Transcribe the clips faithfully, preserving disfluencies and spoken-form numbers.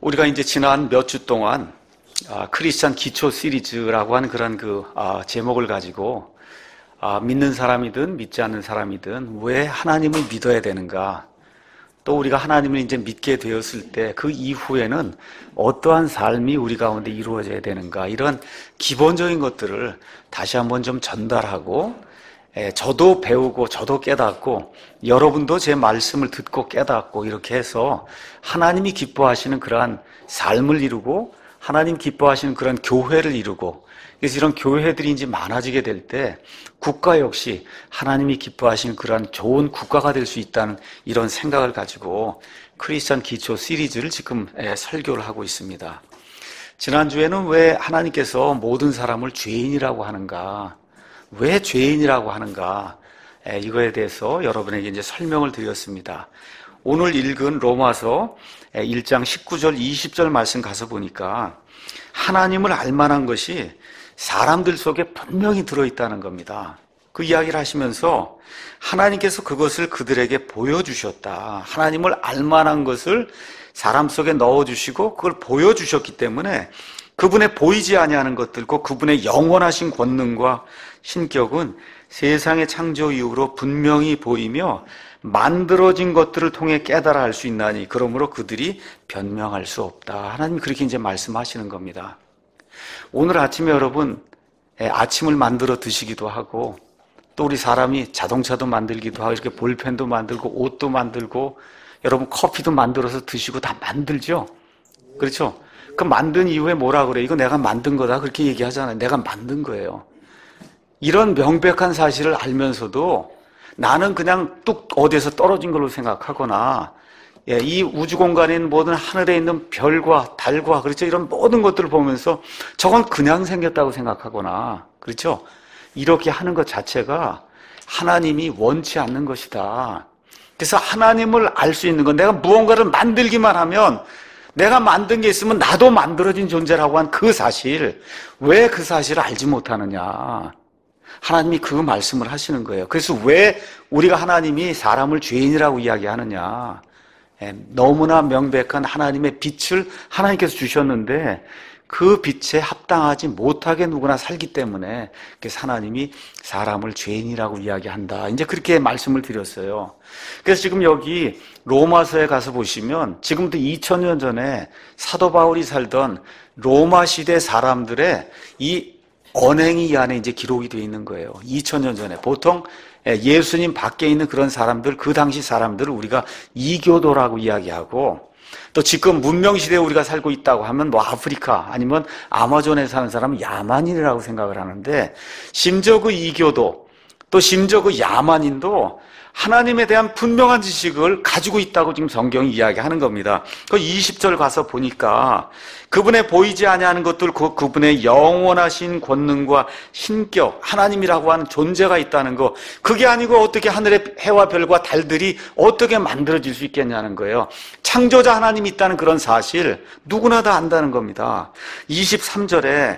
우리가 이제 지난 몇 주 동안 아, 크리스찬 기초 시리즈라고 하는 그런 그 아, 제목을 가지고 아, 믿는 사람이든 믿지 않는 사람이든 왜 하나님을 믿어야 되는가, 또 우리가 하나님을 이제 믿게 되었을 때 그 이후에는 어떠한 삶이 우리 가운데 이루어져야 되는가, 이런 기본적인 것들을 다시 한번 좀 전달하고, 예, 저도 배우고 저도 깨닫고 여러분도 제 말씀을 듣고 깨닫고, 이렇게 해서 하나님이 기뻐하시는 그러한 삶을 이루고 하나님 기뻐하시는 그런 교회를 이루고, 그래서 이런 교회들이 이제 많아지게 될 때 국가 역시 하나님이 기뻐하시는 그런 좋은 국가가 될 수 있다는 이런 생각을 가지고 크리스찬 기초 시리즈를 지금 설교를 하고 있습니다. 지난주에는 왜 하나님께서 모든 사람을 죄인이라고 하는가, 왜 죄인이라고 하는가, 이거에 대해서 여러분에게 이제 설명을 드렸습니다. 오늘 읽은 로마서 일 장 십구 절 이십 절 말씀 가서 보니까 하나님을 알만한 것이 사람들 속에 분명히 들어있다는 겁니다. 그 이야기를 하시면서 하나님께서 그것을 그들에게 보여주셨다. 하나님을 알만한 것을 사람 속에 넣어주시고 그걸 보여주셨기 때문에 그분의 보이지 아니하는 것들과 그분의 영원하신 권능과 신격은 세상의 창조 이후로 분명히 보이며 만들어진 것들을 통해 깨달아 알 수 있나니 그러므로 그들이 변명할 수 없다. 하나님 그렇게 이제 말씀하시는 겁니다. 오늘 아침에 여러분 아침을 만들어 드시기도 하고, 또 우리 사람이 자동차도 만들기도 하고 이렇게 볼펜도 만들고 옷도 만들고 여러분 커피도 만들어서 드시고 다 만들죠. 그렇죠? 그 만든 이후에 뭐라 그래? 이거 내가 만든 거다 그렇게 얘기하잖아요. 내가 만든 거예요. 이런 명백한 사실을 알면서도 나는 그냥 뚝 어디에서 떨어진 걸로 생각하거나, 예, 이 우주 공간에 있는 모든 하늘에 있는 별과 달과, 그렇죠, 이런 모든 것들을 보면서 저건 그냥 생겼다고 생각하거나, 그렇죠, 이렇게 하는 것 자체가 하나님이 원치 않는 것이다. 그래서 하나님을 알 수 있는 건 내가 무언가를 만들기만 하면, 내가 만든 게 있으면 나도 만들어진 존재라고 한 그 사실, 왜 그 사실을 알지 못하느냐, 하나님이 그 말씀을 하시는 거예요. 그래서 왜 우리가 하나님이 사람을 죄인이라고 이야기하느냐, 너무나 명백한 하나님의 빛을 하나님께서 주셨는데 그 빛에 합당하지 못하게 누구나 살기 때문에 그래서 하나님이 사람을 죄인이라고 이야기한다. 이제 그렇게 말씀을 드렸어요. 그래서 지금 여기 로마서에 가서 보시면 지금부터 이천 년 전에 사도 바울이 살던 로마 시대 사람들의 이 언행이 이 안에 이제 기록이 되어 있는 거예요. 이천 년 전에 보통 예수님 밖에 있는 그런 사람들, 그 당시 사람들을 우리가 이교도라고 이야기하고, 또 지금 문명시대에 우리가 살고 있다고 하면 뭐 아프리카 아니면 아마존에 사는 사람은 야만인이라고 생각을 하는데, 심지어 그 이교도, 또 심지어 그 야만인도 하나님에 대한 분명한 지식을 가지고 있다고 지금 성경이 이야기하는 겁니다. 그 이십 절 가서 보니까 그분의 보이지 아니하는 것들, 그 그분의 영원하신 권능과 신격, 하나님이라고 하는 존재가 있다는 거, 그게 아니고 어떻게 하늘의 해와 별과 달들이 어떻게 만들어질 수 있겠냐는 거예요. 창조자 하나님이 있다는 그런 사실 누구나 다 안다는 겁니다. 이십삼 절에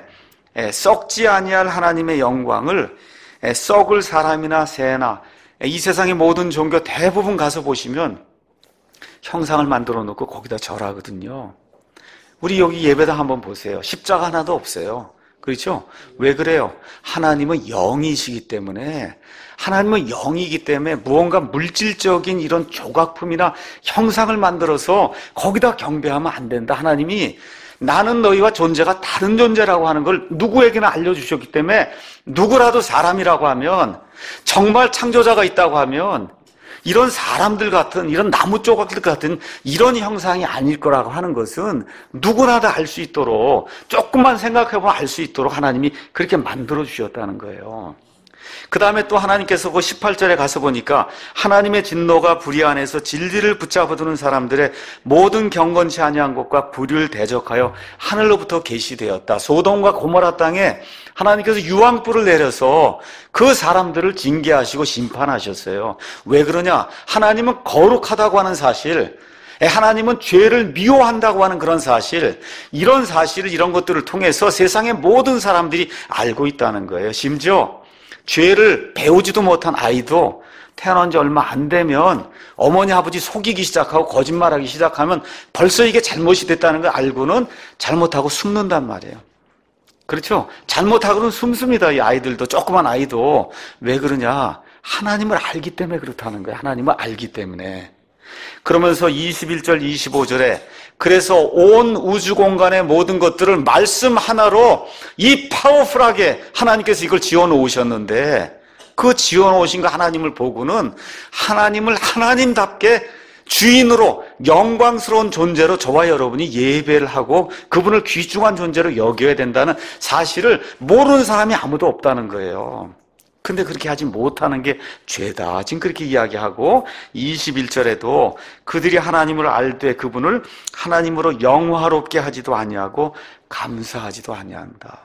썩지 아니할 하나님의 영광을 썩을 사람이나 새나 이 세상의 모든 종교 대부분 가서 보시면 형상을 만들어 놓고 거기다 절하거든요. 우리 여기 예배당 한번 보세요. 십자가 하나도 없어요. 그렇죠? 왜 그래요? 하나님은 영이시기 때문에, 하나님은 영이기 때문에 무언가 물질적인 이런 조각품이나 형상을 만들어서 거기다 경배하면 안 된다. 하나님이 나는 너희와 존재가 다른 존재라고 하는 걸 누구에게나 알려주셨기 때문에, 누구라도 사람이라고 하면, 정말 창조자가 있다고 하면 이런 사람들 같은, 이런 나무 조각들 같은 이런 형상이 아닐 거라고 하는 것은 누구나 다 알 수 있도록, 조금만 생각해보면 알 수 있도록 하나님이 그렇게 만들어 주셨다는 거예요. 그 다음에 또 하나님께서 그 십팔 절에 가서 보니까 하나님의 진노가 불의 안에서 진리를 붙잡아두는 사람들의 모든 경건치 아니한 것과 불의를 대적하여 하늘로부터 계시되었다. 소돔과 고모라 땅에 하나님께서 유황불을 내려서 그 사람들을 징계하시고 심판하셨어요. 왜 그러냐? 하나님은 거룩하다고 하는 사실, 하나님은 죄를 미워한다고 하는 그런 사실, 이런 사실을, 이런 것들을 통해서 세상의 모든 사람들이 알고 있다는 거예요. 심지어 죄를 배우지도 못한 아이도 태어난 지 얼마 안 되면 어머니 아버지 속이기 시작하고 거짓말하기 시작하면 벌써 이게 잘못이 됐다는 걸 알고는 잘못하고 숨는단 말이에요. 그렇죠? 잘못하고는 숨습니다. 이 아이들도, 조그만 아이도. 왜 그러냐? 하나님을 알기 때문에 그렇다는 거예요. 하나님을 알기 때문에. 그러면서 이십일 절 이십오 절에 그래서 온 우주 공간의 모든 것들을 말씀 하나로 이 파워풀하게 하나님께서 이걸 지어 놓으셨는데, 그 지어 놓으신 거 하나님을 보고는 하나님을 하나님답게 주인으로 영광스러운 존재로 저와 여러분이 예배를 하고 그분을 귀중한 존재로 여겨야 된다는 사실을 모르는 사람이 아무도 없다는 거예요. 근데 그렇게 하지 못하는 게 죄다. 지금 그렇게 이야기하고 이십일 절에도 그들이 하나님을 알되 그분을 하나님으로 영화롭게 하지도 아니하고 감사하지도 아니한다.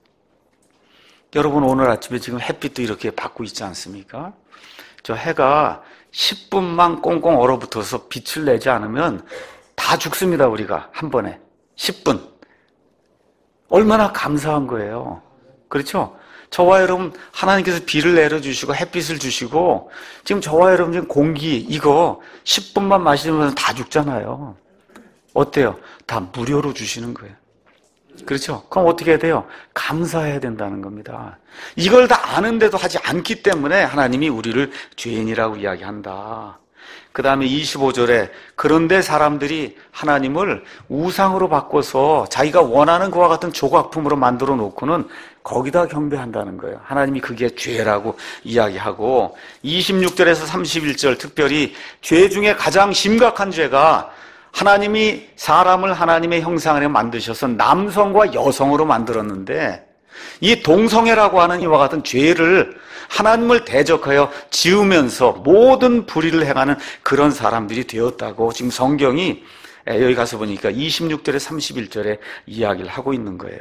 여러분, 오늘 아침에 지금 햇빛도 이렇게 받고 있지 않습니까? 저 해가 십 분만 꽁꽁 얼어붙어서 빛을 내지 않으면 다 죽습니다. 우리가 한 번에 십 분. 얼마나 감사한 거예요. 그렇죠? 저와 여러분, 하나님께서 비를 내려주시고 햇빛을 주시고 지금 저와 여러분 지금 공기 이거 십 분만 마시면 다 죽잖아요. 어때요? 다 무료로 주시는 거예요. 그렇죠? 그럼 어떻게 해야 돼요? 감사해야 된다는 겁니다. 이걸 다 아는데도 하지 않기 때문에 하나님이 우리를 죄인이라고 이야기한다. 그 다음에 이십오 절에 그런데 사람들이 하나님을 우상으로 바꿔서 자기가 원하는 그와 같은 조각품으로 만들어 놓고는 거기다 경배한다는 거예요. 하나님이 그게 죄라고 이야기하고, 이십육 절에서 삼십일 절 특별히 죄 중에 가장 심각한 죄가 하나님이 사람을 하나님의 형상으로 만드셔서 남성과 여성으로 만들었는데 이 동성애라고 하는 이와 같은 죄를 하나님을 대적하여 지으면서 모든 불의를 행하는 그런 사람들이 되었다고 지금 성경이 여기 가서 보니까 이십육 절에 삼십일 절에 이야기를 하고 있는 거예요.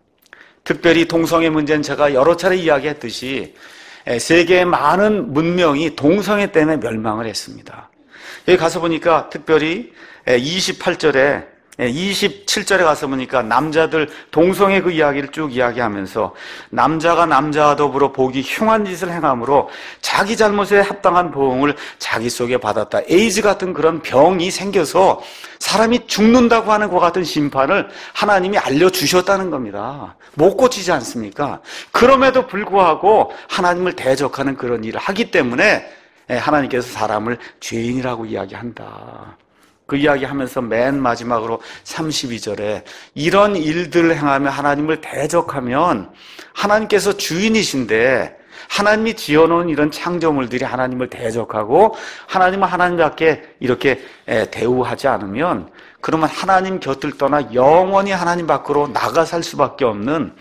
특별히 동성애 문제는 제가 여러 차례 이야기했듯이 세계의 많은 문명이 동성애 때문에 멸망을 했습니다. 여기 가서 보니까 특별히 이십팔 절에 이십칠 절에 가서 보니까 남자들 동성애 그 이야기를 쭉 이야기하면서 남자가 남자와 더불어 보기 흉한 짓을 행함으로 자기 잘못에 합당한 보응을 자기 속에 받았다. 에이즈 같은 그런 병이 생겨서 사람이 죽는다고 하는 것 같은 심판을 하나님이 알려주셨다는 겁니다. 못 고치지 않습니까? 그럼에도 불구하고 하나님을 대적하는 그런 일을 하기 때문에 하나님께서 사람을 죄인이라고 이야기한다. 그 이야기하면서 맨 마지막으로 삼십이 절에 이런 일들을 행하며 하나님을 대적하면 하나님께서 주인이신데 하나님이 지어놓은 이런 창조물들이 하나님을 대적하고 하나님은 하나님답게 이렇게 대우하지 않으면 그러면 하나님 곁을 떠나 영원히 하나님 밖으로 나가 살 수밖에 없는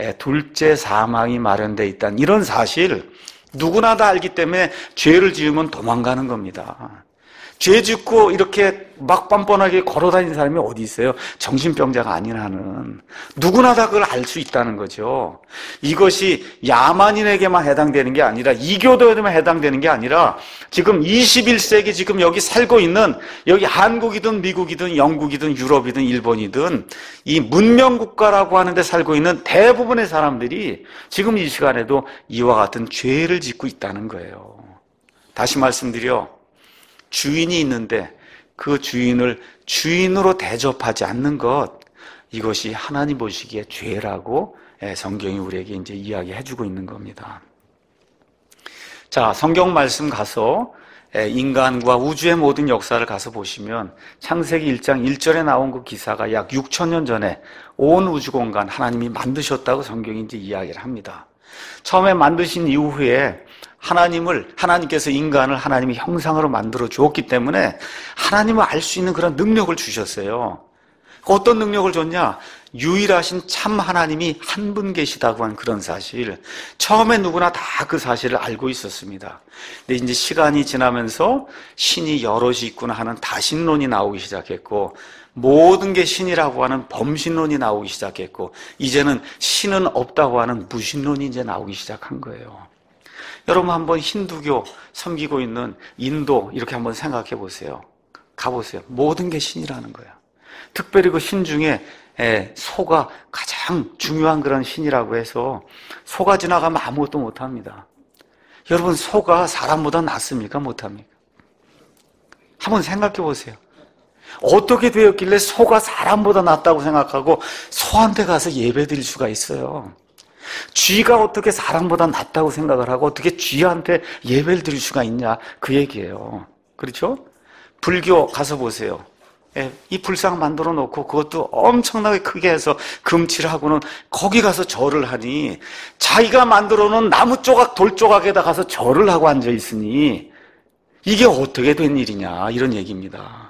둘째 사망이 마련되어 있다는 이런 사실 누구나 다 알기 때문에 죄를 지으면 도망가는 겁니다. 죄 짓고 이렇게 막 뻔뻔하게 걸어다니는 사람이 어디 있어요? 정신병자가 아닌 한은. 누구나 다 그걸 알 수 있다는 거죠. 이것이 야만인에게만 해당되는 게 아니라 이교도에만 해당되는 게 아니라 지금 이십일 세기 지금 여기 살고 있는 여기 한국이든 미국이든 영국이든 유럽이든 일본이든 이 문명국가라고 하는 데 살고 있는 대부분의 사람들이 지금 이 시간에도 이와 같은 죄를 짓고 있다는 거예요. 다시 말씀드려 주인이 있는데 그 주인을 주인으로 대접하지 않는 것, 이것이 하나님 보시기에 죄라고 성경이 우리에게 이제 이야기해주고 있는 겁니다. 자, 성경 말씀 가서 인간과 우주의 모든 역사를 가서 보시면 창세기 일 장 일 절에 나온 그 기사가 약 육천 년 전에 온 우주 공간 하나님이 만드셨다고 성경이 이제 이야기를 합니다. 처음에 만드신 이후에 하나님을, 하나님께서 인간을 하나님의 형상으로 만들어 주었기 때문에 하나님을 알 수 있는 그런 능력을 주셨어요. 어떤 능력을 줬냐? 유일하신 참 하나님이 한 분 계시다고 하는 그런 사실. 처음에 누구나 다 그 사실을 알고 있었습니다. 근데 이제 시간이 지나면서 신이 여럿이 있구나 하는 다신론이 나오기 시작했고, 모든 게 신이라고 하는 범신론이 나오기 시작했고, 이제는 신은 없다고 하는 무신론이 이제 나오기 시작한 거예요. 여러분 한번 힌두교 섬기고 있는 인도 이렇게 한번 생각해 보세요. 가보세요. 모든 게 신이라는 거예요. 특별히 그 신 중에 소가 가장 중요한 그런 신이라고 해서 소가 지나가면 아무것도 못합니다. 여러분, 소가 사람보다 낫습니까? 못합니까? 한번 생각해 보세요. 어떻게 되었길래 소가 사람보다 낫다고 생각하고 소한테 가서 예배 드릴 수가 있어요? 쥐가 어떻게 사람보다 낫다고 생각을 하고 어떻게 쥐한테 예배를 드릴 수가 있냐, 그 얘기예요. 그렇죠? 불교 가서 보세요. 예, 이 불상 만들어 놓고 그것도 엄청나게 크게 해서 금칠을 하고는 거기 가서 절을 하니, 자기가 만들어 놓은 나무 조각, 돌 조각에다 가서 절을 하고 앉아 있으니 이게 어떻게 된 일이냐, 이런 얘기입니다.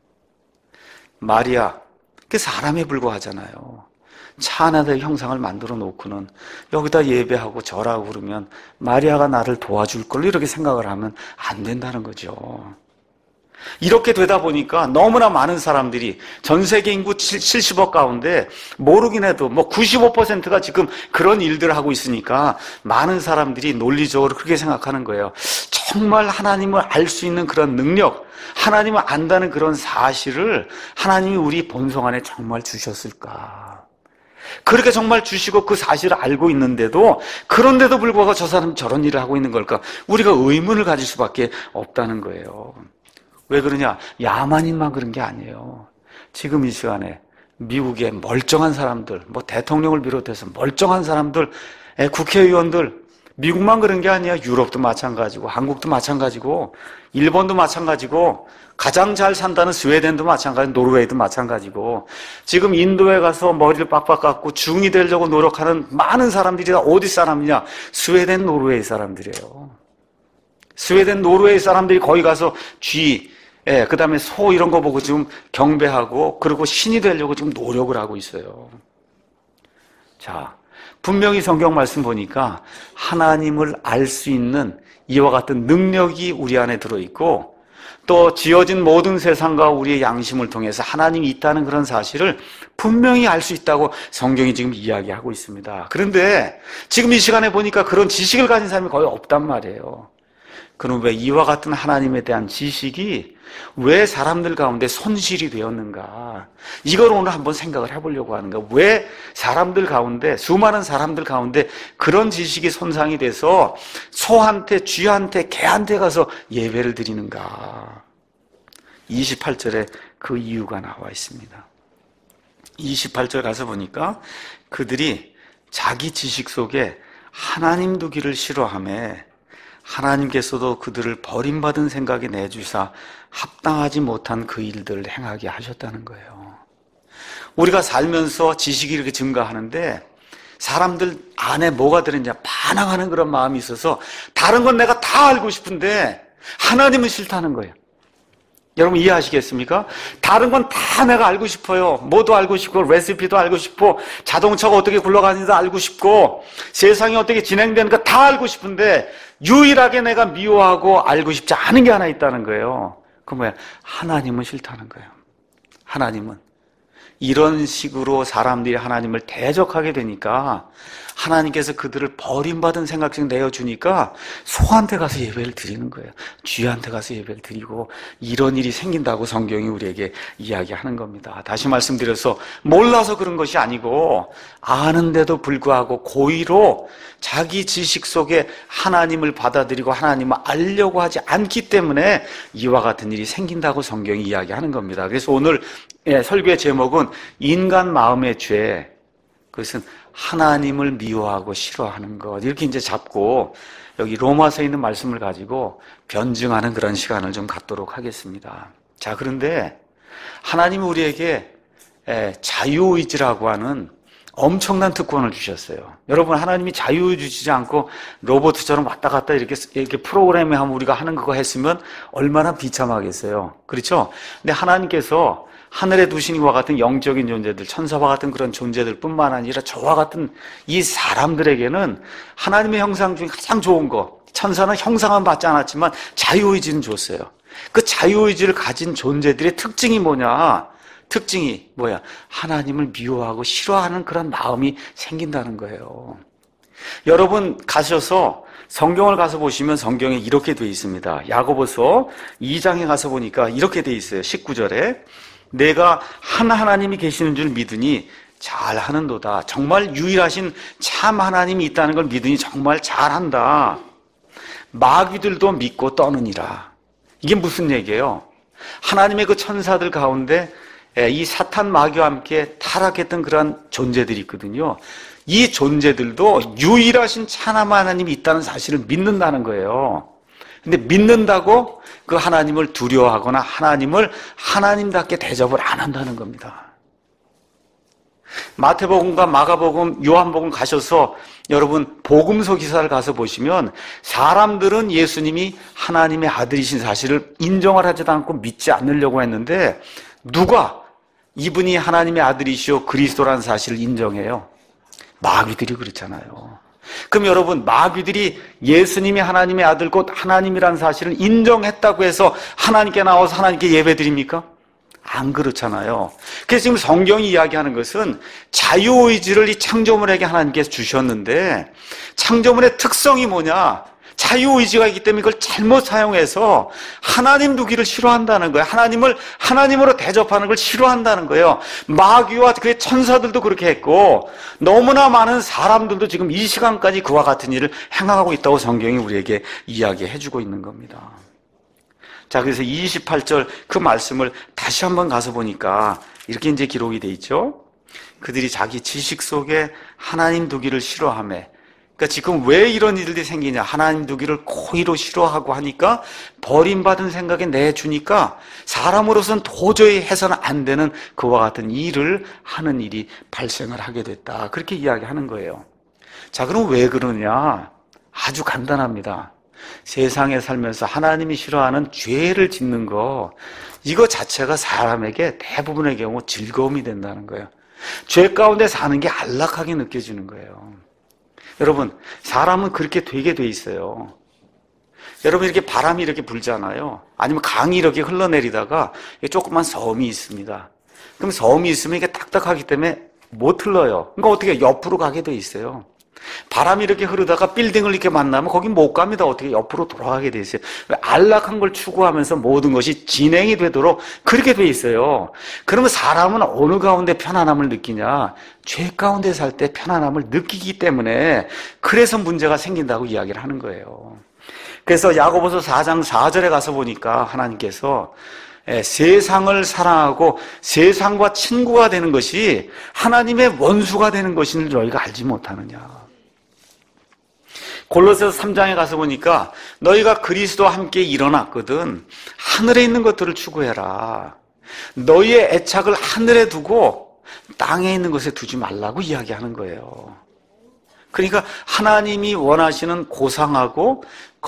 마리아, 그 사람에 불과하잖아요. 차 하나의 형상을 만들어 놓고는 여기다 예배하고 절하고 그러면 마리아가 나를 도와줄 걸, 이렇게 생각을 하면 안 된다는 거죠. 이렇게 되다 보니까 너무나 많은 사람들이 전 세계 인구 칠십억 가운데 모르긴 해도 뭐 구십오 퍼센트가 지금 그런 일들을 하고 있으니까 많은 사람들이 논리적으로 그렇게 생각하는 거예요. 정말 하나님을 알 수 있는 그런 능력, 하나님을 안다는 그런 사실을 하나님이 우리 본성 안에 정말 주셨을까? 그렇게 정말 주시고 그 사실을 알고 있는데도, 그런데도 불구하고 저 사람은 저런 일을 하고 있는 걸까? 우리가 의문을 가질 수밖에 없다는 거예요. 왜 그러냐? 야만인만 그런 게 아니에요. 지금 이 시간에 미국의 멀쩡한 사람들, 뭐 대통령을 비롯해서 멀쩡한 사람들, 국회의원들, 미국만 그런 게 아니야. 유럽도 마찬가지고, 한국도 마찬가지고, 일본도 마찬가지고, 가장 잘 산다는 스웨덴도 마찬가지고, 노르웨이도 마찬가지고, 지금 인도에 가서 머리를 빡빡 깎고 중이 되려고 노력하는 많은 사람들이 다 어디 사람이냐? 스웨덴, 노르웨이 사람들이에요. 스웨덴, 노르웨이 사람들이 거기 가서 쥐, 예, 그 다음에 소 이런 거 보고 지금 경배하고, 그리고 신이 되려고 지금 노력을 하고 있어요. 자, 분명히 성경 말씀 보니까 하나님을 알 수 있는 이와 같은 능력이 우리 안에 들어있고, 또 지어진 모든 세상과 우리의 양심을 통해서 하나님이 있다는 그런 사실을 분명히 알 수 있다고 성경이 지금 이야기하고 있습니다. 그런데 지금 이 시간에 보니까 그런 지식을 가진 사람이 거의 없단 말이에요. 그럼 왜 이와 같은 하나님에 대한 지식이 왜 사람들 가운데 손실이 되었는가? 이걸 오늘 한번 생각을 해보려고 하는 거예요. 왜 사람들 가운데, 수많은 사람들 가운데 그런 지식이 손상이 돼서 소한테, 쥐한테, 개한테 가서 예배를 드리는가? 이십팔 절에 그 이유가 나와 있습니다. 이십팔 절 가서 보니까 그들이 자기 지식 속에 하나님 두기를 싫어하며 하나님께서도 그들을 버림받은 생각에 내주사 합당하지 못한 그 일들을 행하게 하셨다는 거예요. 우리가 살면서 지식이 이렇게 증가하는데 사람들 안에 뭐가 들었냐, 반항하는 그런 마음이 있어서 다른 건 내가 다 알고 싶은데 하나님은 싫다는 거예요. 여러분 이해하시겠습니까? 다른 건 다 내가 알고 싶어요. 뭐도 알고 싶고, 레시피도 알고 싶고, 자동차가 어떻게 굴러가는지도 알고 싶고, 세상이 어떻게 진행되는가 다 알고 싶은데 유일하게 내가 미워하고 알고 싶지 않은 게 하나 있다는 거예요. 그 뭐야? 하나님은 싫다는 거예요. 하나님은. 이런 식으로 사람들이 하나님을 대적하게 되니까 하나님께서 그들을 버림받은 생각씩 내어주니까 소한테 가서 예배를 드리는 거예요. 쥐한테 가서 예배를 드리고, 이런 일이 생긴다고 성경이 우리에게 이야기하는 겁니다. 다시 말씀드려서 몰라서 그런 것이 아니고 아는데도 불구하고 고의로 자기 지식 속에 하나님을 받아들이고 하나님을 알려고 하지 않기 때문에 이와 같은 일이 생긴다고 성경이 이야기하는 겁니다. 그래서 오늘 설교의 제목은 인간 마음의 죄, 그것은 하나님을 미워하고 싫어하는 것, 이렇게 이제 잡고 여기 로마서에 있는 말씀을 가지고 변증하는 그런 시간을 좀 갖도록 하겠습니다. 자, 그런데 하나님이 우리에게 자유의지라고 하는 엄청난 특권을 주셨어요. 여러분, 하나님이 자유의지 주지 않고 로봇처럼 왔다 갔다 이렇게, 이렇게 프로그램에 하면 우리가 하는 그거 했으면 얼마나 비참하겠어요. 그렇죠? 근데 하나님께서 하늘에 두신 이와 같은 영적인 존재들, 천사와 같은 그런 존재들 뿐만 아니라 저와 같은 이 사람들에게는 하나님의 형상 중에 가장 좋은 거, 천사는 형상은 받지 않았지만 자유의지는 줬어요. 그 자유의지를 가진 존재들의 특징이 뭐냐? 특징이 뭐야? 하나님을 미워하고 싫어하는 그런 마음이 생긴다는 거예요. 여러분 가셔서 성경을 가서 보시면 성경에 이렇게 되어 있습니다. 야고보서 이 장에 가서 보니까 이렇게 되어 있어요. 십구 절에 내가 한 하나님이 계시는 줄 믿으니 잘하는도다. 정말 유일하신 참 하나님이 있다는 걸 믿으니 정말 잘한다. 마귀들도 믿고 떠느니라. 이게 무슨 얘기예요? 하나님의 그 천사들 가운데 이 사탄 마귀와 함께 타락했던 그러한 존재들이 있거든요. 이 존재들도 유일하신 찬함 하나님이 있다는 사실을 믿는다는 거예요. 근데 믿는다고 그 하나님을 두려워하거나 하나님을 하나님답게 대접을 안 한다는 겁니다. 마태복음과 마가복음, 요한복음 가셔서 여러분 복음서 기사를 가서 보시면 사람들은 예수님이 하나님의 아들이신 사실을 인정을 하지도 않고 믿지 않으려고 했는데 누가 이분이 하나님의 아들이시오 그리스도라는 사실을 인정해요? 마귀들이 그렇잖아요. 그럼 여러분 마귀들이 예수님이 하나님의 아들 곧 하나님이라는 사실을 인정했다고 해서 하나님께 나와서 하나님께 예배드립니까? 안 그렇잖아요. 그래서 지금 성경이 이야기하는 것은 자유의지를 이 창조물에게 하나님께서 주셨는데 창조물의 특성이 뭐냐? 자유의지가 있기 때문에 이걸 잘못 사용해서 하나님 두기를 싫어한다는 거예요. 하나님을 하나님으로 대접하는 걸 싫어한다는 거예요. 마귀와 그의 천사들도 그렇게 했고 너무나 많은 사람들도 지금 이 시간까지 그와 같은 일을 행하고 있다고 성경이 우리에게 이야기해 주고 있는 겁니다. 자, 그래서 이십팔 절 그 말씀을 다시 한번 가서 보니까 이렇게 이제 기록이 돼 있죠. 그들이 자기 지식 속에 하나님 두기를 싫어하며, 그러니까 지금 왜 이런 일들이 생기냐? 하나님 두기를 고의로 싫어하고 하니까 버림받은 생각에 내주니까 사람으로서는 도저히 해서는 안 되는 그와 같은 일을 하는 일이 발생을 하게 됐다. 그렇게 이야기하는 거예요. 자, 그럼 왜 그러냐? 아주 간단합니다. 세상에 살면서 하나님이 싫어하는 죄를 짓는 거, 이거 자체가 사람에게 대부분의 경우 즐거움이 된다는 거예요. 죄 가운데 사는 게 안락하게 느껴지는 거예요. 여러분, 사람은 그렇게 되게 돼 있어요. 여러분, 이렇게 바람이 이렇게 불잖아요. 아니면 강이 이렇게 흘러내리다가 조그만 섬이 있습니다. 그럼 섬이 있으면 이게 딱딱하기 때문에 못 흘러요. 그러니까 어떻게 옆으로 가게 돼 있어요. 바람이 이렇게 흐르다가 빌딩을 이렇게 만나면 거기 못 갑니다. 어떻게 옆으로 돌아가게 돼 있어요. 안락한 걸 추구하면서 모든 것이 진행이 되도록 그렇게 돼 있어요. 그러면 사람은 어느 가운데 편안함을 느끼냐? 죄 가운데 살 때 편안함을 느끼기 때문에 그래서 문제가 생긴다고 이야기를 하는 거예요. 그래서 야고보서 사 장 사 절에 가서 보니까 하나님께서 세상을 사랑하고 세상과 친구가 되는 것이 하나님의 원수가 되는 것을 너희가 알지 못하느냐. 골로새서 삼 장에 가서 보니까 너희가 그리스도와 함께 일어났거든 하늘에 있는 것들을 추구해라. 너희의 애착을 하늘에 두고 땅에 있는 것에 두지 말라고 이야기하는 거예요. 그러니까 하나님이 원하시는 고상하고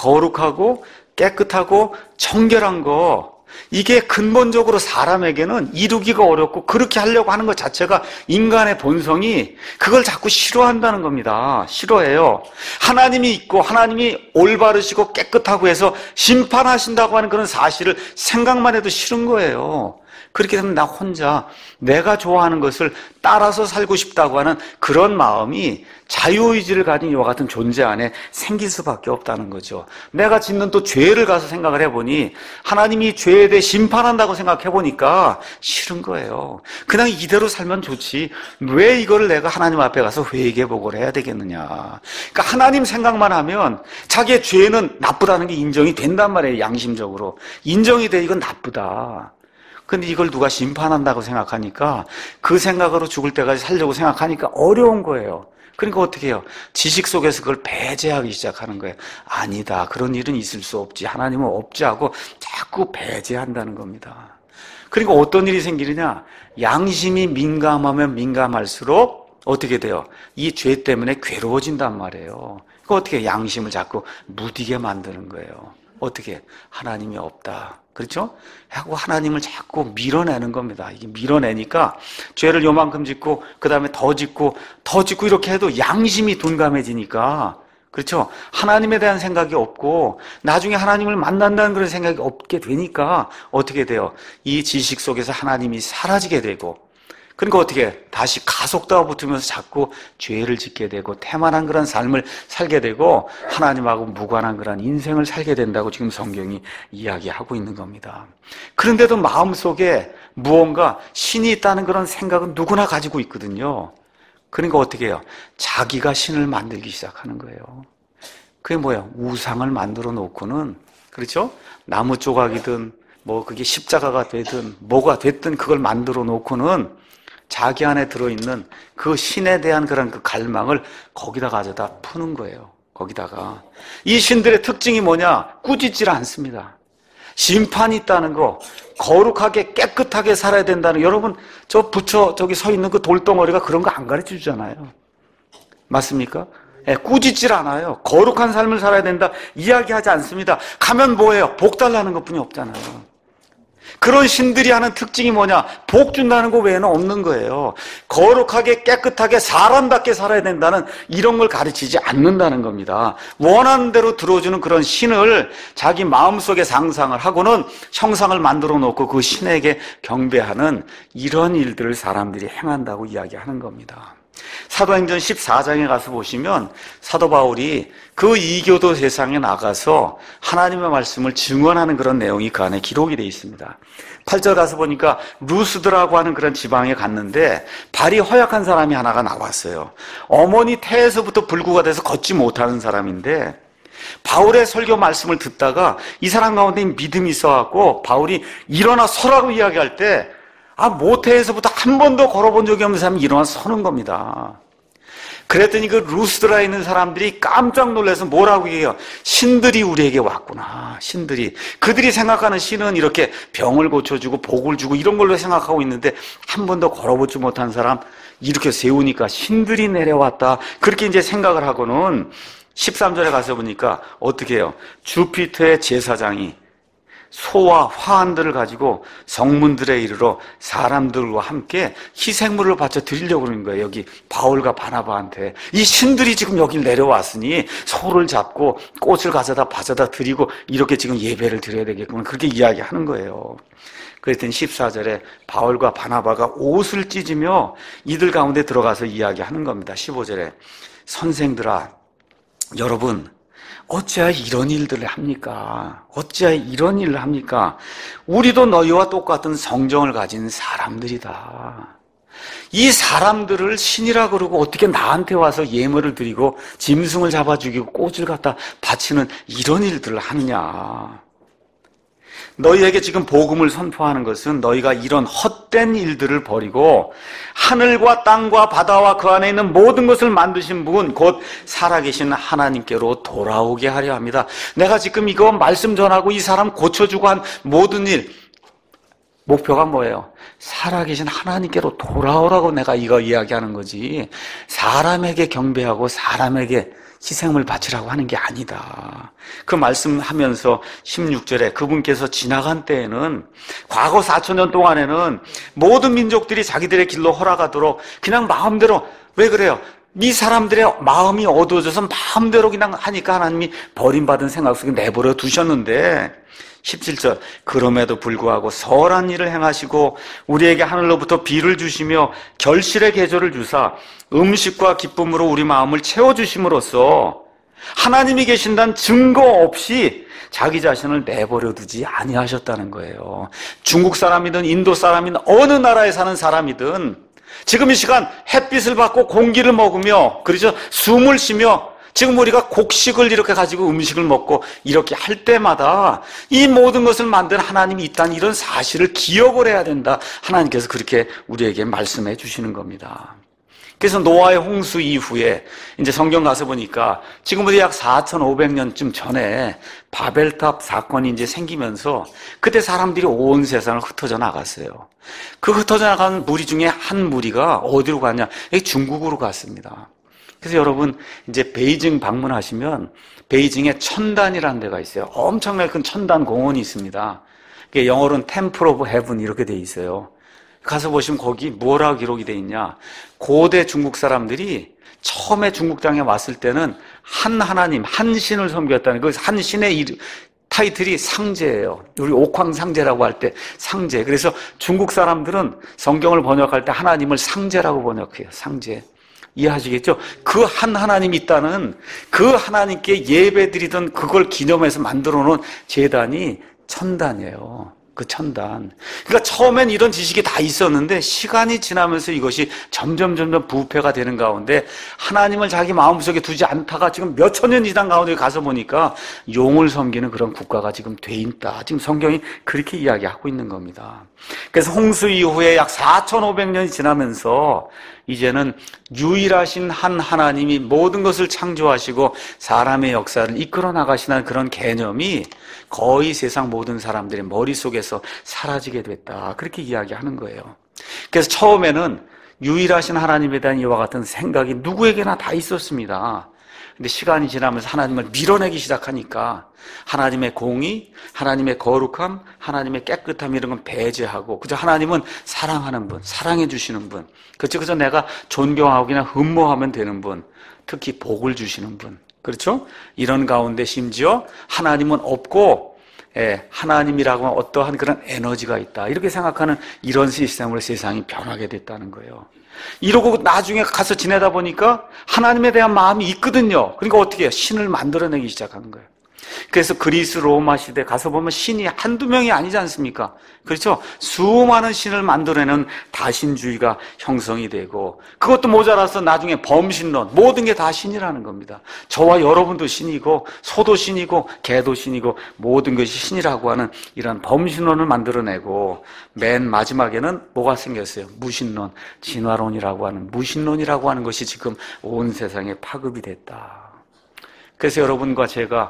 거룩하고 깨끗하고 정결한 거, 이게 근본적으로 사람에게는 이루기가 어렵고 그렇게 하려고 하는 것 자체가 인간의 본성이 그걸 자꾸 싫어한다는 겁니다. 싫어해요. 하나님이 있고 하나님이 올바르시고 깨끗하고 해서 심판하신다고 하는 그런 사실을 생각만 해도 싫은 거예요. 그렇게 되면 나 혼자 내가 좋아하는 것을 따라서 살고 싶다고 하는 그런 마음이 자유의지를 가진 이와 같은 존재 안에 생길 수밖에 없다는 거죠. 내가 짓는 또 죄를 가서 생각을 해보니 하나님이 죄에 대해 심판한다고 생각해보니까 싫은 거예요. 그냥 이대로 살면 좋지 왜 이거를 내가 하나님 앞에 가서 회개보고를 해야 되겠느냐. 그러니까 하나님 생각만 하면 자기의 죄는 나쁘다는 게 인정이 된단 말이에요. 양심적으로 인정이 돼. 이건 나쁘다. 근데 이걸 누가 심판한다고 생각하니까 그 생각으로 죽을 때까지 살려고 생각하니까 어려운 거예요. 그러니까 어떻게 해요? 지식 속에서 그걸 배제하기 시작하는 거예요. 아니다. 그런 일은 있을 수 없지. 하나님은 없지 하고 자꾸 배제한다는 겁니다. 그러니까 어떤 일이 생기느냐? 양심이 민감하면 민감할수록 어떻게 돼요? 이 죄 때문에 괴로워진단 말이에요. 그러니까 어떻게 해요? 양심을 자꾸 무디게 만드는 거예요. 어떻게? 하나님이 없다. 그렇죠? 하고 하나님을 자꾸 밀어내는 겁니다. 이게 밀어내니까 죄를 요만큼 짓고 그 다음에 더 짓고 더 짓고 이렇게 해도 양심이 둔감해지니까 그렇죠? 하나님에 대한 생각이 없고 나중에 하나님을 만난다는 그런 생각이 없게 되니까 어떻게 돼요? 이 지식 속에서 하나님이 사라지게 되고 그러니까 어떻게 다시 가속도가 붙으면서 자꾸 죄를 짓게 되고 태만한 그런 삶을 살게 되고 하나님하고 무관한 그런 인생을 살게 된다고 지금 성경이 이야기하고 있는 겁니다. 그런데도 마음속에 무언가 신이 있다는 그런 생각은 누구나 가지고 있거든요. 그러니까 어떻게 해요? 자기가 신을 만들기 시작하는 거예요. 그게 뭐야? 우상을 만들어 놓고는, 그렇죠? 나무 조각이든 뭐 그게 십자가가 되든 뭐가 됐든 그걸 만들어 놓고는 자기 안에 들어있는 그 신에 대한 그런 그 갈망을 거기다 가져다 푸는 거예요. 거기다가. 이 신들의 특징이 뭐냐? 꾸짖질 않습니다. 심판이 있다는 거, 거룩하게 깨끗하게 살아야 된다는 거. 여러분, 저 부처 저기 서 있는 그 돌덩어리가 그런 거 안 가르쳐 주잖아요. 맞습니까? 예, 꾸짖질 않아요. 거룩한 삶을 살아야 된다 이야기하지 않습니다. 가면 뭐예요? 복 달라는 것뿐이 없잖아요. 그런 신들이 하는 특징이 뭐냐? 복 준다는 거 외에는 없는 거예요. 거룩하게 깨끗하게 사람답게 살아야 된다는 이런 걸 가르치지 않는다는 겁니다. 원하는 대로 들어주는 그런 신을 자기 마음속에 상상을 하고는 형상을 만들어 놓고 그 신에게 경배하는 이런 일들을 사람들이 행한다고 이야기하는 겁니다. 사도행전 십사 장에 가서 보시면 사도 바울이 그 이교도 세상에 나가서 하나님의 말씀을 증언하는 그런 내용이 그 안에 기록이 되어 있습니다. 팔 절 가서 보니까 루스드라고 하는 그런 지방에 갔는데 발이 허약한 사람이 하나가 나왔어요. 어머니 태에서부터 불구가 돼서 걷지 못하는 사람인데 바울의 설교 말씀을 듣다가 이 사람 가운데 믿음이 있어갖고 바울이 일어나 서라고 이야기할 때 아, 모태에서부터 한 번도 걸어본 적이 없는 사람이 일어나 서는 겁니다. 그랬더니 그 루스드라에 있는 사람들이 깜짝 놀라서 뭐라고 얘기해요? 신들이 우리에게 왔구나. 신들이. 그들이 생각하는 신은 이렇게 병을 고쳐주고 복을 주고 이런 걸로 생각하고 있는데 한 번도 걸어보지 못한 사람 이렇게 세우니까 신들이 내려왔다. 그렇게 이제 생각을 하고는 십삼 절에 가서 보니까 어떻게 해요? 주피터의 제사장이 소와 화환들을 가지고 성문들에 이르러 사람들과 함께 희생물을 바쳐 드리려고 그러는 거예요. 여기 바울과 바나바한테. 이 신들이 지금 여기 내려왔으니 소를 잡고 꽃을 가져다 바쳐다 드리고 이렇게 지금 예배를 드려야 되겠구나. 그렇게 이야기하는 거예요. 그랬더니 십사 절에 바울과 바나바가 옷을 찢으며 이들 가운데 들어가서 이야기하는 겁니다. 십오 절에 선생들아, 여러분 어찌하여 이런 일들을 합니까? 어찌하여 이런 일을 합니까? 우리도 너희와 똑같은 성정을 가진 사람들이다. 이 사람들을 신이라 그러고 어떻게 나한테 와서 예물을 드리고 짐승을 잡아 죽이고 꽃을 갖다 바치는 이런 일들을 하느냐? 너희에게 지금 복음을 선포하는 것은 너희가 이런 헛된 일들을 버리고 하늘과 땅과 바다와 그 안에 있는 모든 것을 만드신 분 곧 살아계신 하나님께로 돌아오게 하려 합니다. 내가 지금 이거 말씀 전하고 이 사람 고쳐주고 한 모든 일 목표가 뭐예요? 살아계신 하나님께로 돌아오라고 내가 이거 이야기하는 거지 사람에게 경배하고 사람에게 희생을 바치라고 하는 게 아니다. 그 말씀하면서 십육 절에 그분께서 지나간 때에는 과거 사천 년 동안에는 모든 민족들이 자기들의 길로 허락하도록 그냥 마음대로 왜 그래요? 이 사람들의 마음이 어두워져서 마음대로 그냥 하니까 하나님이 버림받은 생각 속에 내버려 두셨는데 십칠 절 그럼에도 불구하고 선한 일을 행하시고 우리에게 하늘로부터 비를 주시며 결실의 계절을 주사 음식과 기쁨으로 우리 마음을 채워주심으로써 하나님이 계신다는 증거 없이 자기 자신을 내버려 두지 아니하셨다는 거예요. 중국 사람이든 인도 사람이든 어느 나라에 사는 사람이든 지금 이 시간 햇빛을 받고 공기를 먹으며 그렇죠? 숨을 쉬며 지금 우리가 곡식을 이렇게 가지고 음식을 먹고 이렇게 할 때마다 이 모든 것을 만든 하나님이 있다는 이런 사실을 기억을 해야 된다. 하나님께서 그렇게 우리에게 말씀해 주시는 겁니다. 그래서 노아의 홍수 이후에 이제 성경 가서 보니까 지금부터 약 사천오백 년쯤 전에 바벨탑 사건이 이제 생기면서 그때 사람들이 온 세상을 흩어져 나갔어요. 그 흩어져 나간 무리 중에 한 무리가 어디로 갔냐? 중국으로 갔습니다. 그래서 여러분 이제 베이징 방문하시면 베이징에 천단이라는 데가 있어요. 엄청나게 큰 천단 공원이 있습니다. 영어로는 템플 오브 헤븐 이렇게 돼 있어요. 가서 보시면 거기 뭐라고 기록이 돼 있냐? 고대 중국 사람들이 처음에 중국 땅에 왔을 때는 한 하나님, 한 신을 섬겼다는 그 한 신의 이름, 타이틀이 상제예요. 우리 옥황상제라고 할 때 상제. 그래서 중국 사람들은 성경을 번역할 때 하나님을 상제라고 번역해요. 상제. 이해하시겠죠? 그 한 하나님이 있다는 그 하나님께 예배 드리던 그걸 기념해서 만들어 놓은 제단이 천단이에요. 그 천단. 그러니까 처음엔 이런 지식이 다 있었는데 시간이 지나면서 이것이 점점 점점 부패가 되는 가운데 하나님을 자기 마음속에 두지 않다가 지금 몇천 년 지난 가운데 가서 보니까 용을 섬기는 그런 국가가 지금 돼 있다. 지금 성경이 그렇게 이야기하고 있는 겁니다. 그래서 홍수 이후에 약 사천오백 년이 지나면서 이제는 유일하신 한 하나님이 모든 것을 창조하시고 사람의 역사를 이끌어 나가시는 그런 개념이 거의 세상 모든 사람들의 머릿속에서 사라지게 됐다. 그렇게 이야기하는 거예요. 그래서 처음에는 유일하신 하나님에 대한 이와 같은 생각이 누구에게나 다 있었습니다. 근데 시간이 지나면서 하나님을 밀어내기 시작하니까 하나님의 공의, 하나님의 거룩함, 하나님의 깨끗함 이런 건 배제하고 그저 하나님은 사랑하는 분, 사랑해 주시는 분, 그저 그저 내가 존경하고 그냥 흠모하면 되는 분, 특히 복을 주시는 분, 그렇죠? 이런 가운데 심지어 하나님은 없고 예, 하나님이라고 하면 어떠한 그런 에너지가 있다 이렇게 생각하는 이런 시스템으로 세상이 변하게 됐다는 거예요. 이러고 나중에 가서 지내다 보니까 하나님에 대한 마음이 있거든요. 그러니까 어떻게 해요? 신을 만들어내기 시작하는 거예요. 그래서 그리스 로마 시대 가서 보면 신이 한두 명이 아니지 않습니까? 그렇죠? 수많은 신을 만들어내는 다신주의가 형성이 되고 그것도 모자라서 나중에 범신론 모든 게 다 신이라는 겁니다. 저와 여러분도 신이고 소도 신이고 개도 신이고 모든 것이 신이라고 하는 이런 범신론을 만들어내고 맨 마지막에는 뭐가 생겼어요? 무신론, 진화론이라고 하는 무신론이라고 하는 것이 지금 온 세상에 파급이 됐다. 그래서 여러분과 제가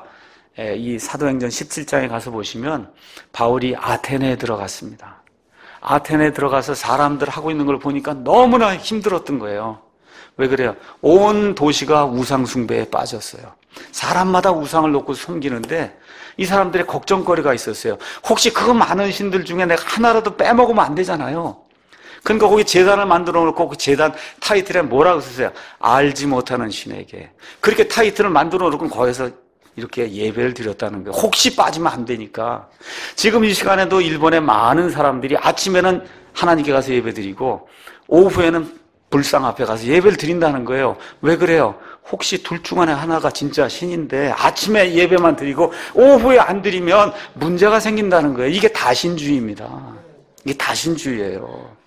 이 사도행전 십칠 장에 가서 보시면 바울이 아테네에 들어갔습니다. 아테네에 들어가서 사람들 하고 있는 걸 보니까 너무나 힘들었던 거예요. 왜 그래요? 온 도시가 우상 숭배에 빠졌어요. 사람마다 우상을 놓고 섬기는데 이 사람들의 걱정거리가 있었어요. 혹시 그 많은 신들 중에 내가 하나라도 빼먹으면 안 되잖아요. 그러니까 거기 제단을 만들어 놓고 그 제단 타이틀에 뭐라고 썼어요? 알지 못하는 신에게. 그렇게 타이틀을 만들어 놓고 거기서 이렇게 예배를 드렸다는 거예요. 혹시 빠지면 안 되니까. 지금 이 시간에도 일본의 많은 사람들이 아침에는 하나님께 가서 예배 드리고 오후에는 불상 앞에 가서 예배를 드린다는 거예요. 왜 그래요? 혹시 둘 중 안에 하나가 진짜 신인데 아침에 예배만 드리고 오후에 안 드리면 문제가 생긴다는 거예요. 이게 다신주의입니다. 이게 다신주의예요.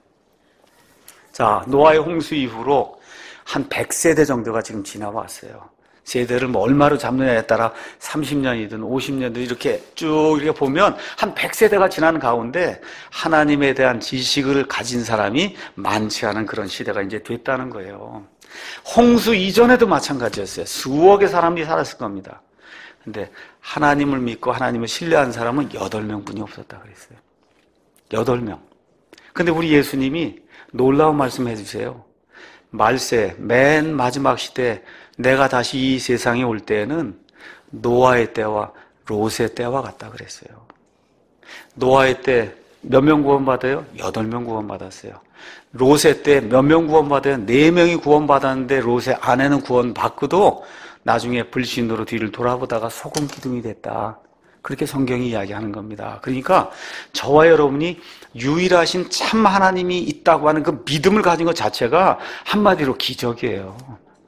자, 노아의 홍수 이후로 한 백 세대 정도가 지금 지나왔어요. 세대를 뭐 얼마로 잡느냐에 따라 삼십 년이든 오십 년이든 이렇게 쭉 이렇게 보면 한 백 세대가 지난 가운데 하나님에 대한 지식을 가진 사람이 많지 않은 그런 시대가 이제 됐다는 거예요. 홍수 이전에도 마찬가지였어요. 수억의 사람들이 살았을 겁니다. 근데 하나님을 믿고 하나님을 신뢰한 사람은 여덟 명뿐이 없었다 그랬어요. 여덟 명. 근데 우리 예수님이 놀라운 말씀 해주세요. 말세 맨 마지막 시대 내가 다시 이 세상에 올 때에는 노아의 때와 롯의 때와 같다 그랬어요. 노아의 때 몇 명 구원받아요? 여덟 명 구원받았어요. 롯의 때 몇 명 구원받아요? 네 명이 구원받았는데 롯의 아내는 구원받고도 나중에 불신으로 뒤를 돌아보다가 소금 기둥이 됐다. 그렇게 성경이 이야기하는 겁니다. 그러니까 저와 여러분이 유일하신 참 하나님이 있다고 하는 그 믿음을 가진 것 자체가 한마디로 기적이에요.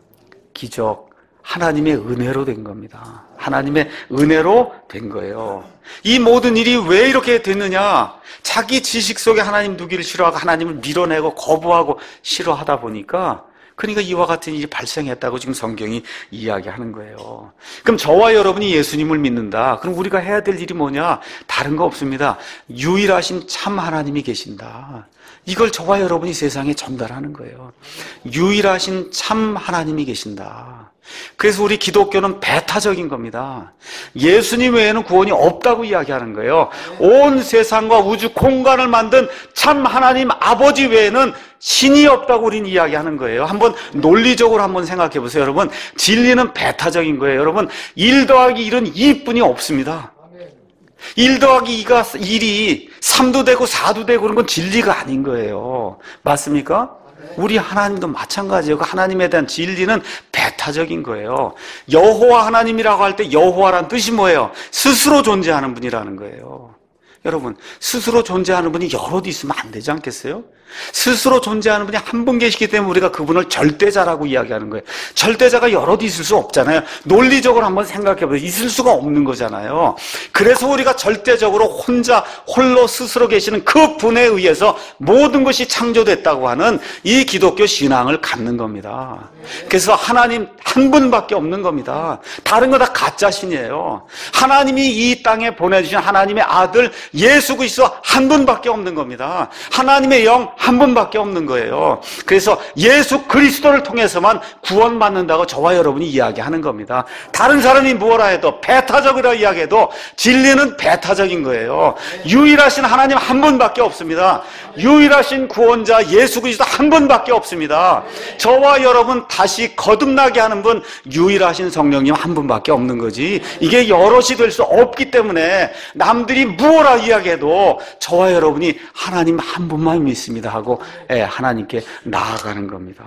기적. 하나님의 은혜로 된 겁니다. 하나님의 은혜로 된 거예요. 이 모든 일이 왜 이렇게 됐느냐? 자기 지식 속에 하나님 두기를 싫어하고 하나님을 밀어내고 거부하고 싫어하다 보니까 그러니까 이와 같은 일이 발생했다고 지금 성경이 이야기하는 거예요. 그럼 저와 여러분이 예수님을 믿는다. 그럼 우리가 해야 될 일이 뭐냐? 다른 거 없습니다. 유일하신 참 하나님이 계신다. 이걸 저와 여러분이 세상에 전달하는 거예요. 유일하신 참 하나님이 계신다. 그래서 우리 기독교는 배타적인 겁니다. 예수님 외에는 구원이 없다고 이야기하는 거예요. 온 세상과 우주 공간을 만든 참 하나님 아버지 외에는 신이 없다고 우리는 이야기하는 거예요. 한번 논리적으로 한번 생각해 보세요. 여러분, 진리는 배타적인 거예요. 여러분, 일 더하기 일은 이뿐이 없습니다. 일 더하기 이가 일이 삼도 되고 사도 되고 그런 건 진리가 아닌 거예요. 맞습니까? 우리 하나님도 마찬가지예요. 하나님에 대한 진리는 배타적인 거예요. 여호와 하나님이라고 할 때 여호와란 뜻이 뭐예요? 스스로 존재하는 분이라는 거예요. 여러분, 스스로 존재하는 분이 여럿 있으면 안 되지 않겠어요? 스스로 존재하는 분이 한 분 계시기 때문에 우리가 그분을 절대자라고 이야기하는 거예요. 절대자가 여럿 있을 수 없잖아요. 논리적으로 한번 생각해보세요. 있을 수가 없는 거잖아요. 그래서 우리가 절대적으로 혼자 홀로 스스로 계시는 그 분에 의해서 모든 것이 창조됐다고 하는 이 기독교 신앙을 갖는 겁니다. 그래서 하나님 한 분밖에 없는 겁니다. 다른 거 다 가짜 신이에요. 하나님이 이 땅에 보내주신 하나님의 아들 예수 그리스도 한 분밖에 없는 겁니다. 하나님의 영 한 분밖에 없는 거예요. 그래서 예수 그리스도를 통해서만 구원받는다고 저와 여러분이 이야기하는 겁니다. 다른 사람이 뭐라 해도, 배타적이라 이야기해도 진리는 배타적인 거예요. 유일하신 하나님 한 분밖에 없습니다. 유일하신 구원자 예수 그리스도 한 분밖에 없습니다. 저와 여러분 다시 거듭나게 하는 분, 유일하신 성령님 한 분밖에 없는 거지. 이게 여럿이 될 수 없기 때문에 남들이 무엇라 이야기해도 저와 여러분이 하나님 한 분만 믿습니다 하고 하나님께 나아가는 겁니다.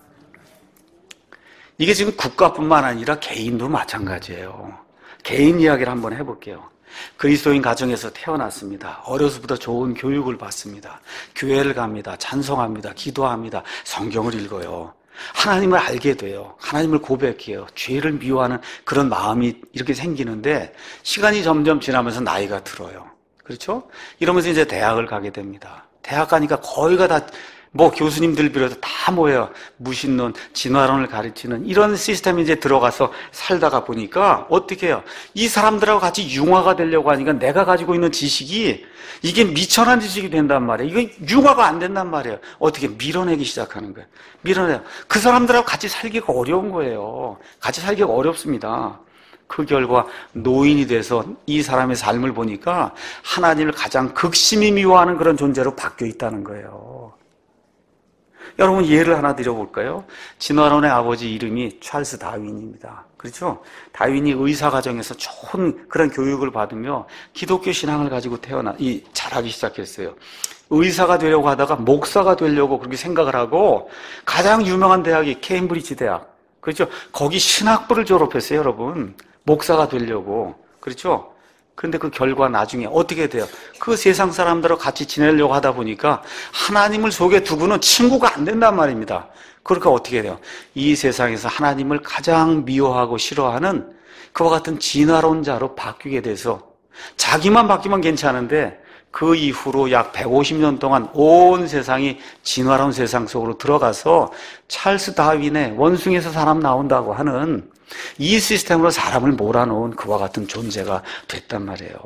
이게 지금 국가뿐만 아니라 개인도 마찬가지예요. 개인 이야기를 한번 해볼게요. 그리스도인 가정에서 태어났습니다. 어려서부터 좋은 교육을 받습니다. 교회를 갑니다. 찬송합니다. 기도합니다. 성경을 읽어요. 하나님을 알게 돼요. 하나님을 고백해요. 죄를 미워하는 그런 마음이 이렇게 생기는데 시간이 점점 지나면서 나이가 들어요. 그렇죠? 이러면서 이제 대학을 가게 됩니다. 대학 가니까 거의가 다 뭐 교수님들 비롯해서 다 모여요. 무신론, 진화론을 가르치는 이런 시스템이 이제 들어가서 살다가 보니까 어떻게 해요? 이 사람들하고 같이 융화가 되려고 하니까 내가 가지고 있는 지식이 이게 미천한 지식이 된단 말이에요. 이게 융화가 안 된단 말이에요. 어떻게 밀어내기 시작하는 거예요. 밀어내요. 그 사람들하고 같이 살기가 어려운 거예요. 같이 살기가 어렵습니다. 그 결과 노인이 돼서 이 사람의 삶을 보니까 하나님을 가장 극심히 미워하는 그런 존재로 바뀌어 있다는 거예요. 여러분 예를 하나 드려볼까요? 진화론의 아버지 이름이 찰스 다윈입니다. 그렇죠? 다윈이 의사 가정에서 좋은 그런 교육을 받으며 기독교 신앙을 가지고 태어나 이 자라기 시작했어요. 의사가 되려고 하다가 목사가 되려고 그렇게 생각을 하고 가장 유명한 대학이 케임브리지 대학. 그렇죠? 거기 신학부를 졸업했어요, 여러분. 목사가 되려고. 그렇죠? 그런데 그 결과 나중에 어떻게 돼요? 그 세상 사람들하고 같이 지내려고 하다 보니까 하나님을 속에 두고는 친구가 안 된단 말입니다. 그러니까 어떻게 돼요? 이 세상에서 하나님을 가장 미워하고 싫어하는 그와 같은 진화론자로 바뀌게 돼서 자기만 바뀌면 괜찮은데 그 이후로 약 백오십 년 동안 온 세상이 진화론 세상 속으로 들어가서 찰스 다윈의 원숭이에서 사람 나온다고 하는 이 시스템으로 사람을 몰아놓은 그와 같은 존재가 됐단 말이에요.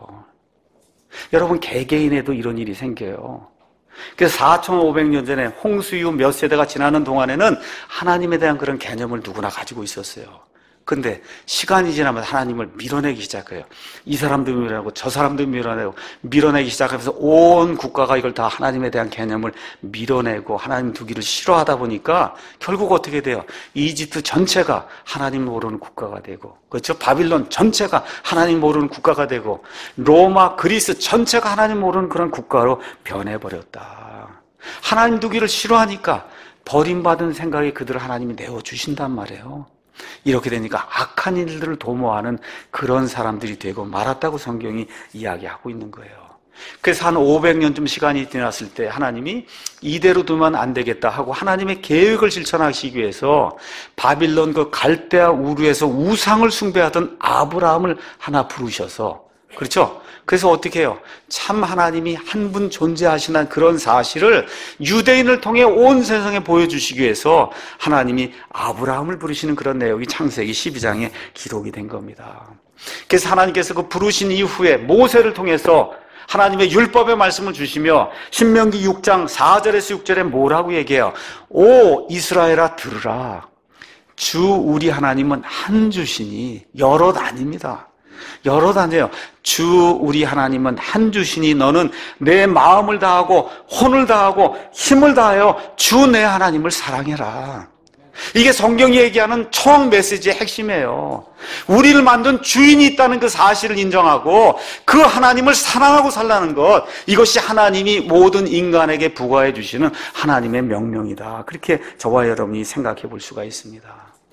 여러분 개개인에도 이런 일이 생겨요. 그래서 사천오백 년 전에 홍수 이후 몇 세대가 지나는 동안에는 하나님에 대한 그런 개념을 누구나 가지고 있었어요. 근데 시간이 지나면 하나님을 밀어내기 시작해요. 이 사람도 밀어내고 저 사람도 밀어내고 밀어내기 시작하면서 온 국가가 이걸 다 하나님에 대한 개념을 밀어내고 하나님 두기를 싫어하다 보니까 결국 어떻게 돼요? 이집트 전체가 하나님 모르는 국가가 되고, 그렇죠? 바빌론 전체가 하나님 모르는 국가가 되고, 로마, 그리스 전체가 하나님 모르는 그런 국가로 변해버렸다. 하나님 두기를 싫어하니까 버림받은 생각에 그들을 하나님이 내어주신단 말이에요. 이렇게 되니까 악한 일들을 도모하는 그런 사람들이 되고 말았다고 성경이 이야기하고 있는 거예요. 그래서 한 오백 년쯤 시간이 지났을 때 하나님이 이대로 두면 안 되겠다 하고 하나님의 계획을 실천하시기 위해서 바빌론 그 갈대아 우르에서 우상을 숭배하던 아브라함을 하나 부르셔서, 그렇죠? 그래서 어떻게 해요? 참 하나님이 한 분 존재하시는 그런 사실을 유대인을 통해 온 세상에 보여주시기 위해서 하나님이 아브라함을 부르시는 그런 내용이 창세기 십이 장에 기록이 된 겁니다. 그래서 하나님께서 그 부르신 이후에 모세를 통해서 하나님의 율법의 말씀을 주시며 신명기 육 장 사 절에서 육 절에 뭐라고 얘기해요? 오 이스라엘아 들으라. 주 우리 하나님은 한 주시니 여럿 아닙니다. 여럿 아니에요. 주 우리 하나님은 한 주시니 너는 내 마음을 다하고 혼을 다하고 힘을 다하여 주 내 하나님을 사랑해라. 이게 성경이 얘기하는 총 메시지의 핵심이에요. 우리를 만든 주인이 있다는 그 사실을 인정하고 그 하나님을 사랑하고 살라는 것, 이것이 하나님이 모든 인간에게 부과해 주시는 하나님의 명령이다. 그렇게 저와 여러분이 생각해 볼 수가 있습니다.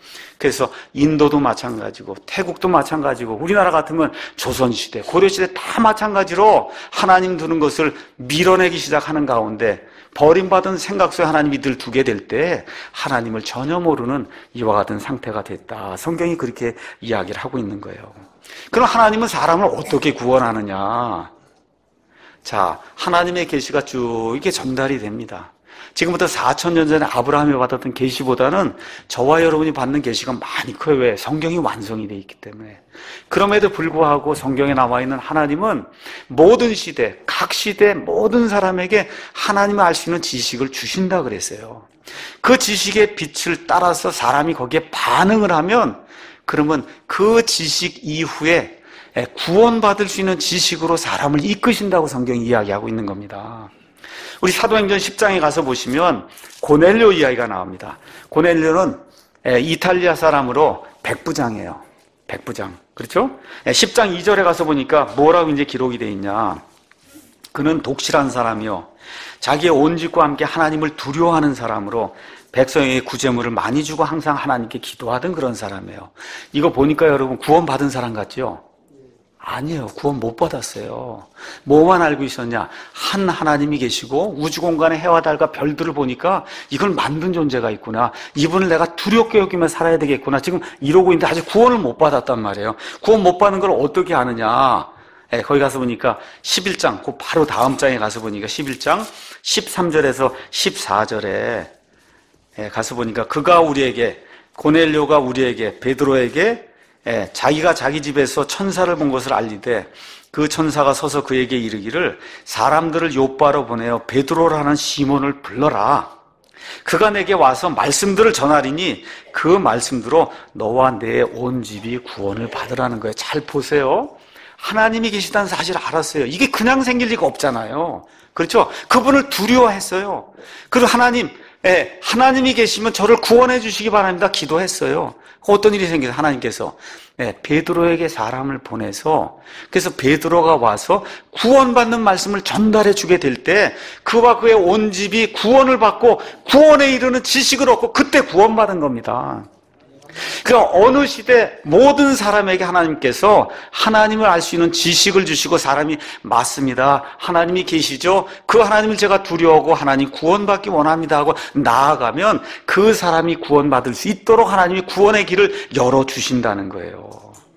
그래서 인도도 마찬가지고 태국도 마찬가지고 우리나라 같으면 조선시대, 고려시대 다 마찬가지로 하나님 두는 것을 밀어내기 시작하는 가운데 버림받은 생각 속에 하나님이 늘 두게 될 때 하나님을 전혀 모르는 이와 같은 상태가 됐다. 성경이 그렇게 이야기를 하고 있는 거예요. 그럼 하나님은 사람을 어떻게 구원하느냐? 자, 하나님의 계시가 쭉 이렇게 전달이 됩니다. 지금부터 사천 년 전에 아브라함이 받았던 계시보다는 저와 여러분이 받는 계시가 많이 커요. 왜? 성경이 완성이 되어 있기 때문에. 그럼에도 불구하고 성경에 나와 있는 하나님은 모든 시대, 각 시대 모든 사람에게 하나님을 알 수 있는 지식을 주신다 그랬어요. 그 지식의 빛을 따라서 사람이 거기에 반응을 하면 그러면 그 지식 이후에 구원받을 수 있는 지식으로 사람을 이끄신다고 성경이 이야기하고 있는 겁니다. 우리 사도행전 십 장에 가서 보시면 고넬료 이야기가 나옵니다. 고넬료는 이탈리아 사람으로 백부장이에요. 백부장. 그렇죠? 십 장 이 절에 가서 보니까 뭐라고 이제 기록이 되어 있냐. 그는 독실한 사람이요. 자기의 온 집과 함께 하나님을 두려워하는 사람으로 백성에게 구제물을 많이 주고 항상 하나님께 기도하던 그런 사람이에요. 이거 보니까 여러분 구원받은 사람 같죠? 아니에요. 구원 못 받았어요. 뭐만 알고 있었냐? 한 하나님이 계시고 우주공간의 해와 달과 별들을 보니까 이걸 만든 존재가 있구나. 이분을 내가 두렵게 여기며 살아야 되겠구나. 지금 이러고 있는데 아직 구원을 못 받았단 말이에요. 구원 못 받는 걸 어떻게 아느냐? 예, 거기 가서 보니까 십일 장, 그 바로 다음 장에 가서 보니까 십일 장 십삼 절에서 십사 절에 예, 가서 보니까 그가 우리에게, 고넬료가 우리에게, 베드로에게 예, 자기가 자기 집에서 천사를 본 것을 알리되 그 천사가 서서 그에게 이르기를 사람들을 요바로 보내어 베드로라는 시몬을 불러라. 그가 내게 와서 말씀들을 전하리니 그 말씀대로 너와 내 온 집이 구원을 받으라는 거예요. 잘 보세요. 하나님이 계시다는 사실을 알았어요. 이게 그냥 생길 리가 없잖아요. 그렇죠? 그분을 두려워했어요. 그리고 하나님, 예, 하나님이 계시면 저를 구원해 주시기 바랍니다. 기도했어요. 어떤 일이 생겨서 하나님께서 예, 베드로에게 사람을 보내서 그래서 베드로가 와서 구원받는 말씀을 전달해 주게 될 때 그와 그의 온 집이 구원을 받고 구원에 이르는 지식을 얻고 그때 구원받은 겁니다. 그 어느 시대 모든 사람에게 하나님께서 하나님을 알 수 있는 지식을 주시고 사람이 맞습니다. 하나님이 계시죠. 그 하나님을 제가 두려워하고 하나님 구원받기 원합니다 하고 나아가면 그 사람이 구원받을 수 있도록 하나님이 구원의 길을 열어주신다는 거예요.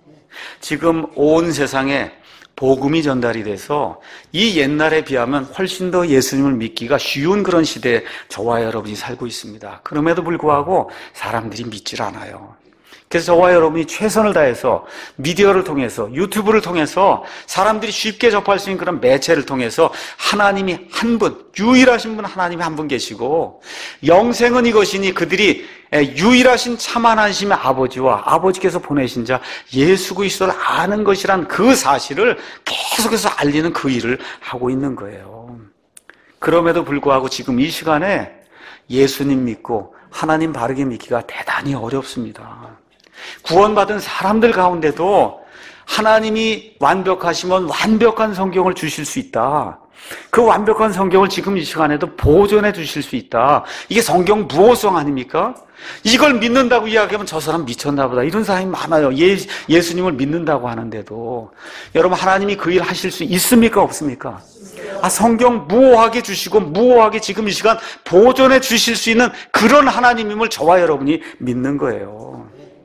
지금 온 세상에 복음이 전달이 돼서 이 옛날에 비하면 훨씬 더 예수님을 믿기가 쉬운 그런 시대에 저와 여러분이 살고 있습니다. 그럼에도 불구하고 사람들이 믿질 않아요. 그래서 저와 여러분이 최선을 다해서 미디어를 통해서 유튜브를 통해서 사람들이 쉽게 접할 수 있는 그런 매체를 통해서 하나님이 한 분, 유일하신 분 하나님이 한 분 계시고 영생은 이것이니 그들이 유일하신 참하나님의 아버지와 아버지께서 보내신 자 예수 그리스도를 아는 것이란 그 사실을 계속해서 알리는 그 일을 하고 있는 거예요. 그럼에도 불구하고 지금 이 시간에 예수님 믿고 하나님 바르게 믿기가 대단히 어렵습니다. 구원받은 사람들 가운데도 하나님이 완벽하시면 완벽한 성경을 주실 수 있다. 그 완벽한 성경을 지금 이 시간에도 보존해 주실 수 있다. 이게 성경 무호성 아닙니까? 이걸 믿는다고 이야기하면 저 사람 미쳤나 보다. 이런 사람이 많아요. 예, 예수님을 믿는다고 하는데도. 여러분 하나님이 그 일 하실 수 있습니까? 없습니까? 아, 성경 무호하게 주시고 무호하게 지금 이 시간 보존해 주실 수 있는 그런 하나님임을 저와 여러분이 믿는 거예요.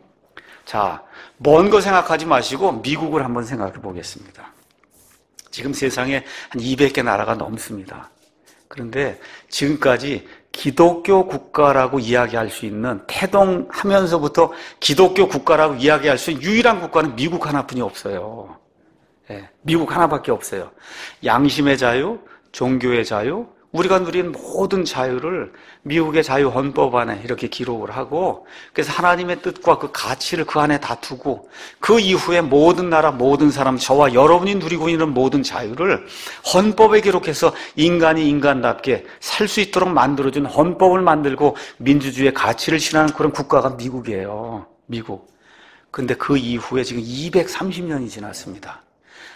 자, 먼 거 생각하지 마시고 미국을 한번 생각해 보겠습니다. 지금 세상에 한 이백 개 나라가 넘습니다. 그런데 지금까지 기독교 국가라고 이야기할 수 있는 태동하면서부터 기독교 국가라고 이야기할 수 있는 유일한 국가는 미국 하나뿐이 없어요. 네, 미국 하나밖에 없어요. 양심의 자유, 종교의 자유, 우리가 누린 모든 자유를 미국의 자유헌법 안에 이렇게 기록을 하고 그래서 하나님의 뜻과 그 가치를 그 안에 다 두고 그 이후에 모든 나라 모든 사람 저와 여러분이 누리고 있는 모든 자유를 헌법에 기록해서 인간이 인간답게 살 수 있도록 만들어준 헌법을 만들고 민주주의의 가치를 실현하는 그런 국가가 미국이에요. 미국. 근데 그 이후에 지금 이백삼십 년이 지났습니다.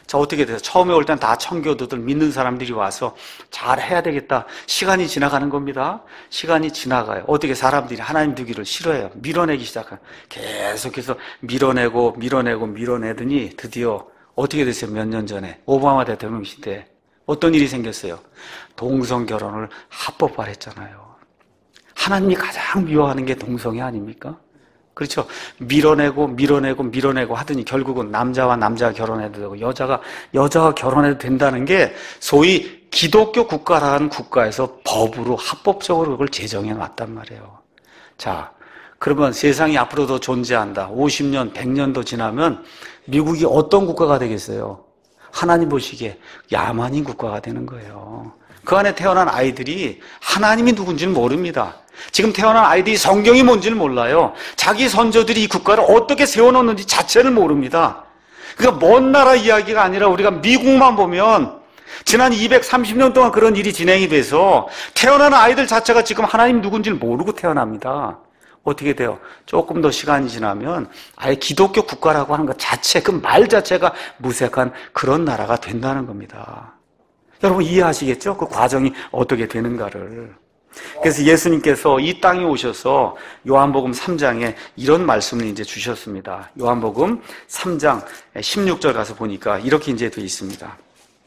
자, 어떻게 돼요? 처음에 올 땐 다 청교도들 믿는 사람들이 와서 잘 해야 되겠다. 시간이 지나가는 겁니다. 시간이 지나가요. 어떻게 사람들이 하나님 두기를 싫어해요. 밀어내기 시작해요. 계속해서 밀어내고 밀어내고 밀어내더니 드디어 어떻게 됐어요? 몇 년 전에 오바마 대통령 시대에 어떤 일이 생겼어요? 동성 결혼을 합법화했잖아요. 하나님이 가장 미워하는 게 동성애 아닙니까? 그렇죠. 밀어내고 밀어내고 밀어내고 하더니 결국은 남자와 남자가 결혼해도 되고 여자가 여자가 결혼해도 된다는 게 소위 기독교 국가라는 국가에서 법으로 합법적으로 그걸 제정해 놨단 말이에요. 자, 그러면 세상이 앞으로 더 존재한다. 오십 년, 백 년도 지나면 미국이 어떤 국가가 되겠어요? 하나님 보시기에 야만인 국가가 되는 거예요. 그 안에 태어난 아이들이 하나님이 누군지는 모릅니다. 지금 태어난 아이들이 성경이 뭔지를 몰라요. 자기 선조들이 이 국가를 어떻게 세워놓는지 자체를 모릅니다. 그러니까 먼 나라 이야기가 아니라 우리가 미국만 보면 지난 이백삼십 년 동안 그런 일이 진행이 돼서 태어나는 아이들 자체가 지금 하나님 누군지를 모르고 태어납니다. 어떻게 돼요? 조금 더 시간이 지나면 아예 기독교 국가라고 하는 것 자체, 그 말 자체가 무색한 그런 나라가 된다는 겁니다. 여러분 이해하시겠죠? 그 과정이 어떻게 되는가를. 그래서 예수님께서 이 땅에 오셔서 요한복음 삼 장에 이런 말씀을 이제 주셨습니다. 요한복음 삼 장 십육 절 가서 보니까 이렇게 이제 되어 있습니다.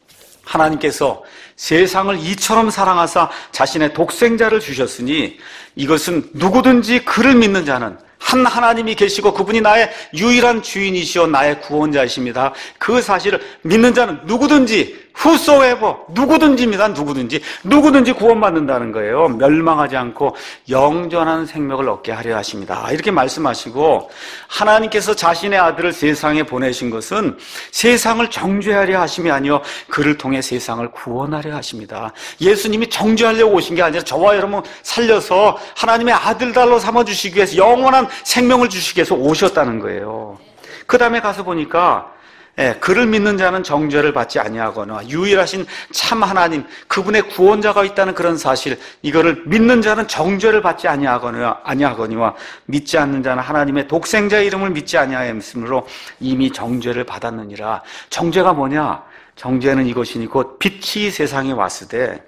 하나님께서 세상을 이처럼 사랑하사 자신의 독생자를 주셨으니 이것은 누구든지 그를 믿는 자는 한 하나님이 계시고 그분이 나의 유일한 주인이시오 나의 구원자이십니다. 그 사실을 믿는 자는 누구든지 whosoever 누구든지입니다. 누구든지 누구든지 구원받는다는 거예요. 멸망하지 않고 영전한 생명을 얻게 하려 하십니다. 이렇게 말씀하시고 하나님께서 자신의 아들을 세상에 보내신 것은 세상을 정죄하려 하심이 아니요 그를 통해 세상을 구원하려 하십니다. 예수님이 정죄하려고 오신 게 아니라 저와 여러분 살려서 하나님의 아들달로 삼아주시기 위해서 영원한 생명을 주시기 위해서 오셨다는 거예요. 그 다음에 가서 보니까 예, 그를 믿는 자는 정죄를 받지 아니하거나 유일하신 참 하나님 그분의 구원자가 있다는 그런 사실 이거를 믿는 자는 정죄를 받지 아니하거나 아니하거니와 믿지 않는 자는 하나님의 독생자의 이름을 믿지 아니하였으므로 이미 정죄를 받았느니라. 정죄가 뭐냐? 정죄는 이것이니 곧 빛이 세상에 왔을 때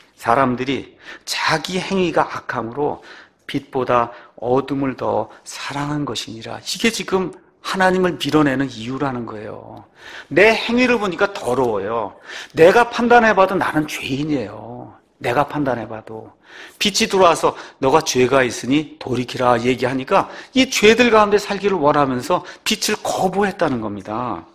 사람들이 자기 행위가 악함으로 빛보다 어둠을 더 사랑한 것이니라. 이게 지금 하나님을 밀어내는 이유라는 거예요. 내 행위를 보니까 더러워요. 내가 판단해봐도 나는 죄인이에요. 내가 판단해봐도. 빛이 들어와서 너가 죄가 있으니 돌이키라 얘기하니까 이 죄들 가운데 살기를 원하면서 빛을 거부했다는 겁니다.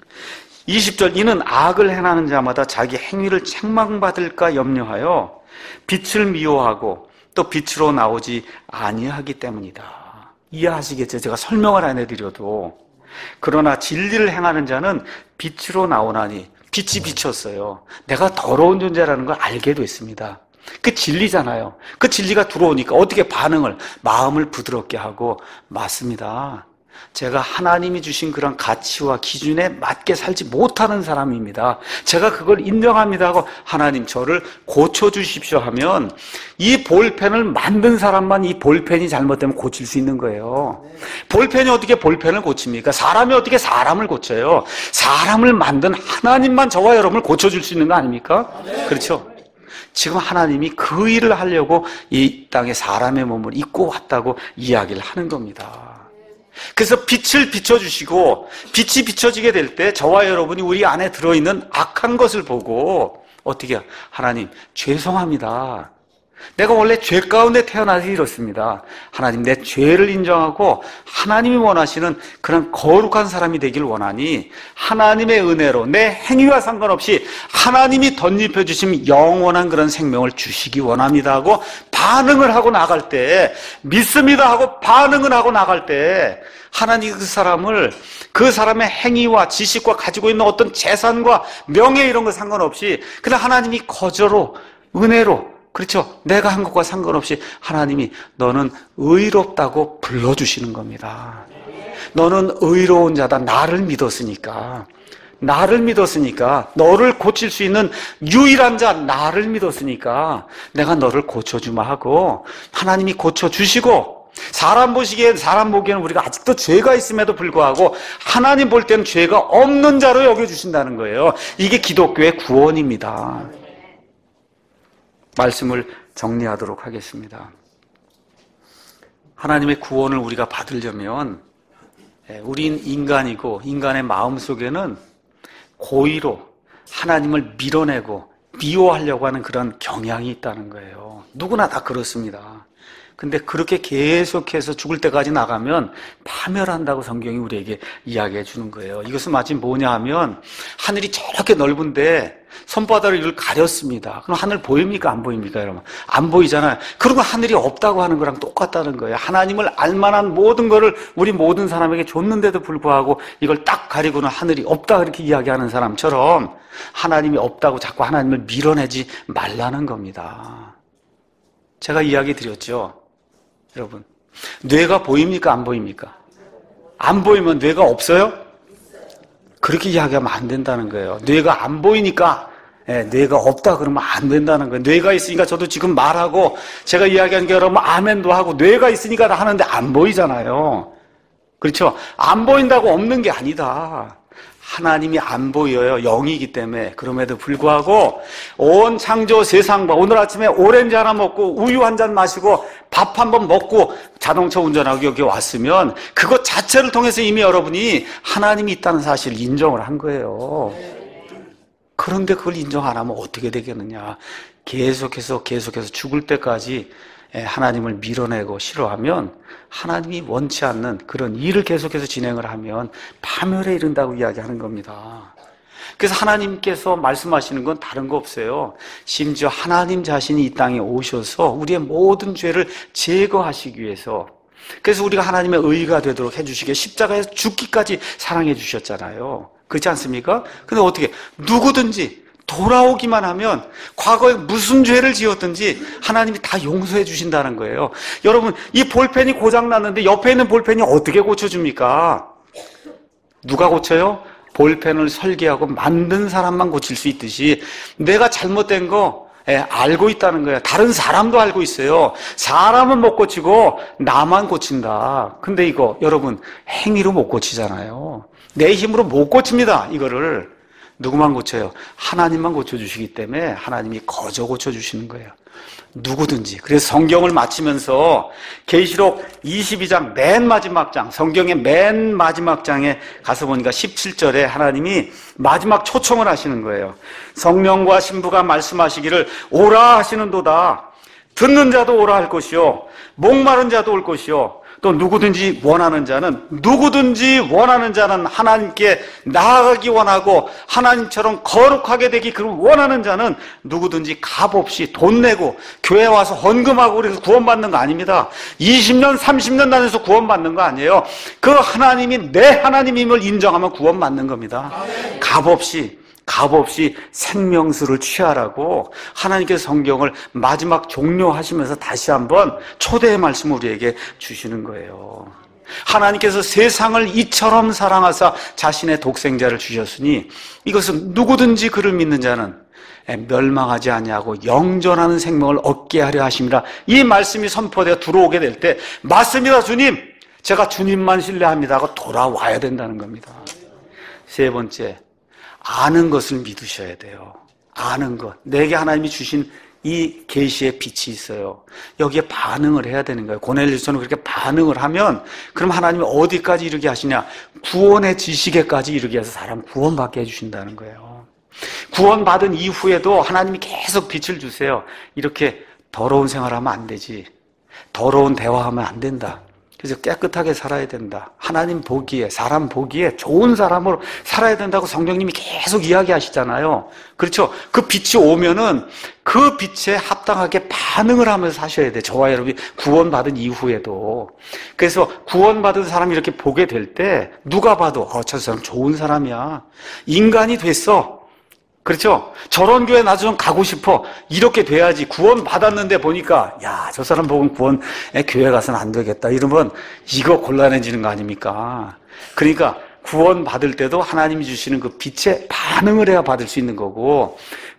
이십 절 이는 악을 행하는 자마다 자기 행위를 책망받을까 염려하여 빛을 미워하고 또 빛으로 나오지 아니하기 때문이다. 이해하시겠죠? 제가 설명을 안 해드려도. 그러나 진리를 행하는 자는 빛으로 나오나니 빛이 비쳤어요. 내가 더러운 존재라는 걸 알게 됐습니다. 그 진리잖아요. 그 진리가 들어오니까 어떻게 반응을 마음을 부드럽게 하고 맞습니다. 제가 하나님이 주신 그런 가치와 기준에 맞게 살지 못하는 사람입니다. 제가 그걸 인정합니다 하고 하나님 저를 고쳐주십시오 하면 이 볼펜을 만든 사람만 이 볼펜이 잘못되면 고칠 수 있는 거예요. 볼펜이 어떻게 볼펜을 고칩니까? 사람이 어떻게 사람을 고쳐요? 사람을 만든 하나님만 저와 여러분을 고쳐줄 수 있는 거 아닙니까? 그렇죠? 지금 하나님이 그 일을 하려고 이 땅에 사람의 몸을 입고 왔다고 이야기를 하는 겁니다. 그래서 빛을 비춰주시고 빛이 비춰지게 될 때 저와 여러분이 우리 안에 들어있는 악한 것을 보고 어떻게 해요? 하나님 죄송합니다. 내가 원래 죄 가운데 태어나서 이렇습니다. 하나님 내 죄를 인정하고 하나님이 원하시는 그런 거룩한 사람이 되길 원하니 하나님의 은혜로 내 행위와 상관없이 하나님이 덧입혀 주신 영원한 그런 생명을 주시기 원합니다 하고 반응을 하고 나갈 때 믿습니다 하고 반응을 하고 나갈 때 하나님이 그 사람을 그 사람의 행위와 지식과 가지고 있는 어떤 재산과 명예 이런 거 상관없이 그냥 하나님이 거저로 은혜로 그렇죠. 내가 한 것과 상관없이 하나님이 너는 의롭다고 불러주시는 겁니다. 너는 의로운 자다. 나를 믿었으니까. 나를 믿었으니까. 너를 고칠 수 있는 유일한 자 나를 믿었으니까 내가 너를 고쳐주마 하고 하나님이 고쳐주시고 사람 보시기엔, 사람 보기에는 우리가 아직도 죄가 있음에도 불구하고 하나님 볼 때는 죄가 없는 자로 여겨주신다는 거예요. 이게 기독교의 구원입니다. 말씀을 정리하도록 하겠습니다. 하나님의 구원을 우리가 받으려면 우린 인간이고 인간의 마음속에는 고의로 하나님을 밀어내고 미워하려고 하는 그런 경향이 있다는 거예요. 누구나 다 그렇습니다. 근데 그렇게 계속해서 죽을 때까지 나가면 파멸한다고 성경이 우리에게 이야기해 주는 거예요. 이것은 마치 뭐냐 하면 하늘이 저렇게 넓은데 손바닥을 이걸 가렸습니다. 그럼 하늘 보입니까? 안 보입니까? 여러분? 안 보이잖아요. 그리고 하늘이 없다고 하는 거랑 똑같다는 거예요. 하나님을 알만한 모든 거를 우리 모든 사람에게 줬는데도 불구하고 이걸 딱 가리고는 하늘이 없다 그렇게 이야기하는 사람처럼 하나님이 없다고 자꾸 하나님을 밀어내지 말라는 겁니다. 제가 이야기 드렸죠. 여러분, 뇌가 보입니까? 안 보입니까? 안 보이면 뇌가 없어요? 그렇게 이야기하면 안 된다는 거예요. 뇌가 안 보이니까 예, 뇌가 없다 그러면 안 된다는 거예요. 뇌가 있으니까 저도 지금 말하고 제가 이야기하는 게 여러분 아멘도 하고 뇌가 있으니까 다 하는데 안 보이잖아요. 그렇죠? 안 보인다고 없는 게 아니다. 하나님이 안 보여요. 영이기 때문에. 그럼에도 불구하고 온 창조 세상과 오늘 아침에 오렌지 하나 먹고 우유 한 잔 마시고 밥 한 번 먹고 자동차 운전하고 여기 왔으면 그것 자체를 통해서 이미 여러분이 하나님이 있다는 사실을 인정을 한 거예요. 그런데 그걸 인정 안 하면 어떻게 되겠느냐. 계속해서 계속해서 죽을 때까지 하나님을 밀어내고 싫어하면 하나님이 원치 않는 그런 일을 계속해서 진행을 하면 파멸에 이른다고 이야기하는 겁니다. 그래서 하나님께서 말씀하시는 건 다른 거 없어요. 심지어 하나님 자신이 이 땅에 오셔서 우리의 모든 죄를 제거하시기 위해서, 그래서 우리가 하나님의 의가 되도록 해주시기에 십자가에서 죽기까지 사랑해 주셨잖아요. 그렇지 않습니까? 근데 어떻게 누구든지 돌아오기만 하면 과거에 무슨 죄를 지었든지 하나님이 다 용서해 주신다는 거예요. 여러분, 이 볼펜이 고장났는데 옆에 있는 볼펜이 어떻게 고쳐줍니까? 누가 고쳐요? 볼펜을 설계하고 만든 사람만 고칠 수 있듯이 내가 잘못된 거 예, 알고 있다는 거예요. 다른 사람도 알고 있어요. 사람은 못 고치고 나만 고친다. 근데 이거 여러분 행위로 못 고치잖아요. 내 힘으로 못 고칩니다. 이거를 누구만 고쳐요? 하나님만 고쳐주시기 때문에 하나님이 거저 고쳐주시는 거예요. 누구든지. 그래서 성경을 마치면서 계시록 이십이 장 맨 마지막 장, 성경의 맨 마지막 장에 가서 보니까 십칠 절에 하나님이 마지막 초청을 하시는 거예요. 성령과 신부가 말씀하시기를 오라 하시는도다. 듣는 자도 오라 할 것이요 목마른 자도 올 것이요 또 누구든지 원하는 자는 누구든지 원하는 자는 하나님께 나아가기 원하고 하나님처럼 거룩하게 되기 그 원하는 자는 누구든지 값 없이 돈 내고 교회 와서 헌금하고 그래서 구원받는 거 아닙니다. 이십 년 삼십 년 다녀서 구원받는 거 아니에요. 그 하나님이 내 하나님임을 인정하면 구원받는 겁니다. 값 없이 값없이 생명수를 취하라고 하나님께서 성경을 마지막 종료하시면서 다시 한번 초대의 말씀을 우리에게 주시는 거예요. 하나님께서 세상을 이처럼 사랑하사 자신의 독생자를 주셨으니 이것은 누구든지 그를 믿는 자는 멸망하지 아니하고 영존하는 생명을 얻게 하려 하심이라. 이 말씀이 선포되어 들어오게 될 때 맞습니다 주님, 제가 주님만 신뢰합니다 하고 돌아와야 된다는 겁니다. 세 번째, 아는 것을 믿으셔야 돼요. 아는 것. 내게 하나님이 주신 이 계시의 빛이 있어요. 여기에 반응을 해야 되는 거예요. 고넬료스는 그렇게 반응을 하면 그럼 하나님이 어디까지 이르게 하시냐? 구원의 지식에까지 이르게 해서 사람 구원받게 해주신다는 거예요. 구원받은 이후에도 하나님이 계속 빛을 주세요. 이렇게 더러운 생활하면 안 되지. 더러운 대화하면 안 된다. 그래서 깨끗하게 살아야 된다. 하나님 보기에, 사람 보기에 좋은 사람으로 살아야 된다고 성령님이 계속 이야기하시잖아요. 그렇죠? 그 빛이 오면은 그 빛에 합당하게 반응을 하면서 사셔야 돼요. 저와 여러분이 구원받은 이후에도. 그래서 구원받은 사람이 이렇게 보게 될 때 누가 봐도 어, 저 사람 좋은 사람이야. 인간이 됐어. 그렇죠? 저런 교회 나도 좀 가고 싶어. 이렇게 돼야지. 구원 받았는데 보니까 야, 저 사람 보면 구원 교회 가서는 안 되겠다. 이러면 이거 곤란해지는 거 아닙니까? 그러니까 구원 받을 때도 하나님이 주시는 그 빛에 반응을 해야 받을 수 있는 거고,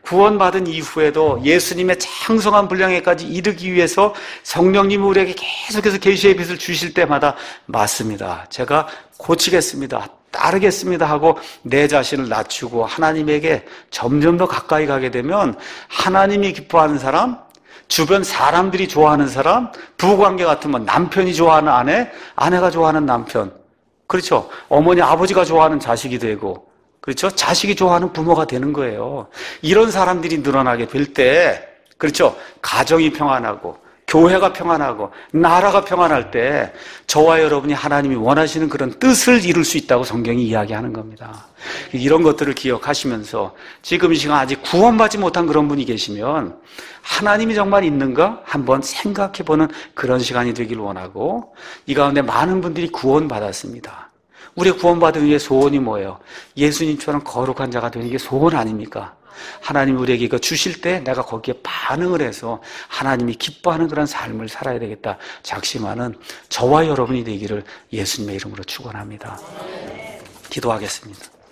구원받은 이후에도 예수님의 장성한 분량에까지 이르기 위해서 성령님이 우리에게 계속해서 계시의 빛을 주실 때마다 맞습니다. 제가 고치겠습니다. 따르겠습니다 하고 내 자신을 낮추고 하나님에게 점점 더 가까이 가게 되면 하나님이 기뻐하는 사람, 주변 사람들이 좋아하는 사람, 부부관계 같으면 남편이 좋아하는 아내, 아내가 좋아하는 남편, 그렇죠? 어머니, 아버지가 좋아하는 자식이 되고, 그렇죠? 자식이 좋아하는 부모가 되는 거예요. 이런 사람들이 늘어나게 될 때, 그렇죠? 가정이 평안하고 교회가 평안하고 나라가 평안할 때 저와 여러분이 하나님이 원하시는 그런 뜻을 이룰 수 있다고 성경이 이야기하는 겁니다. 이런 것들을 기억하시면서 지금 이 시간 아직 구원받지 못한 그런 분이 계시면 하나님이 정말 있는가 한번 생각해보는 그런 시간이 되길 원하고, 이 가운데 많은 분들이 구원받았습니다. 우리의 구원받은 위에 소원이 뭐예요? 예수님처럼 거룩한 자가 되는 게 소원 아닙니까? 하나님이 우리에게 이거 주실 때 내가 거기에 반응을 해서 하나님이 기뻐하는 그런 삶을 살아야 되겠다 작심하는 저와 여러분이 되기를 예수님의 이름으로 축원합니다. 기도하겠습니다.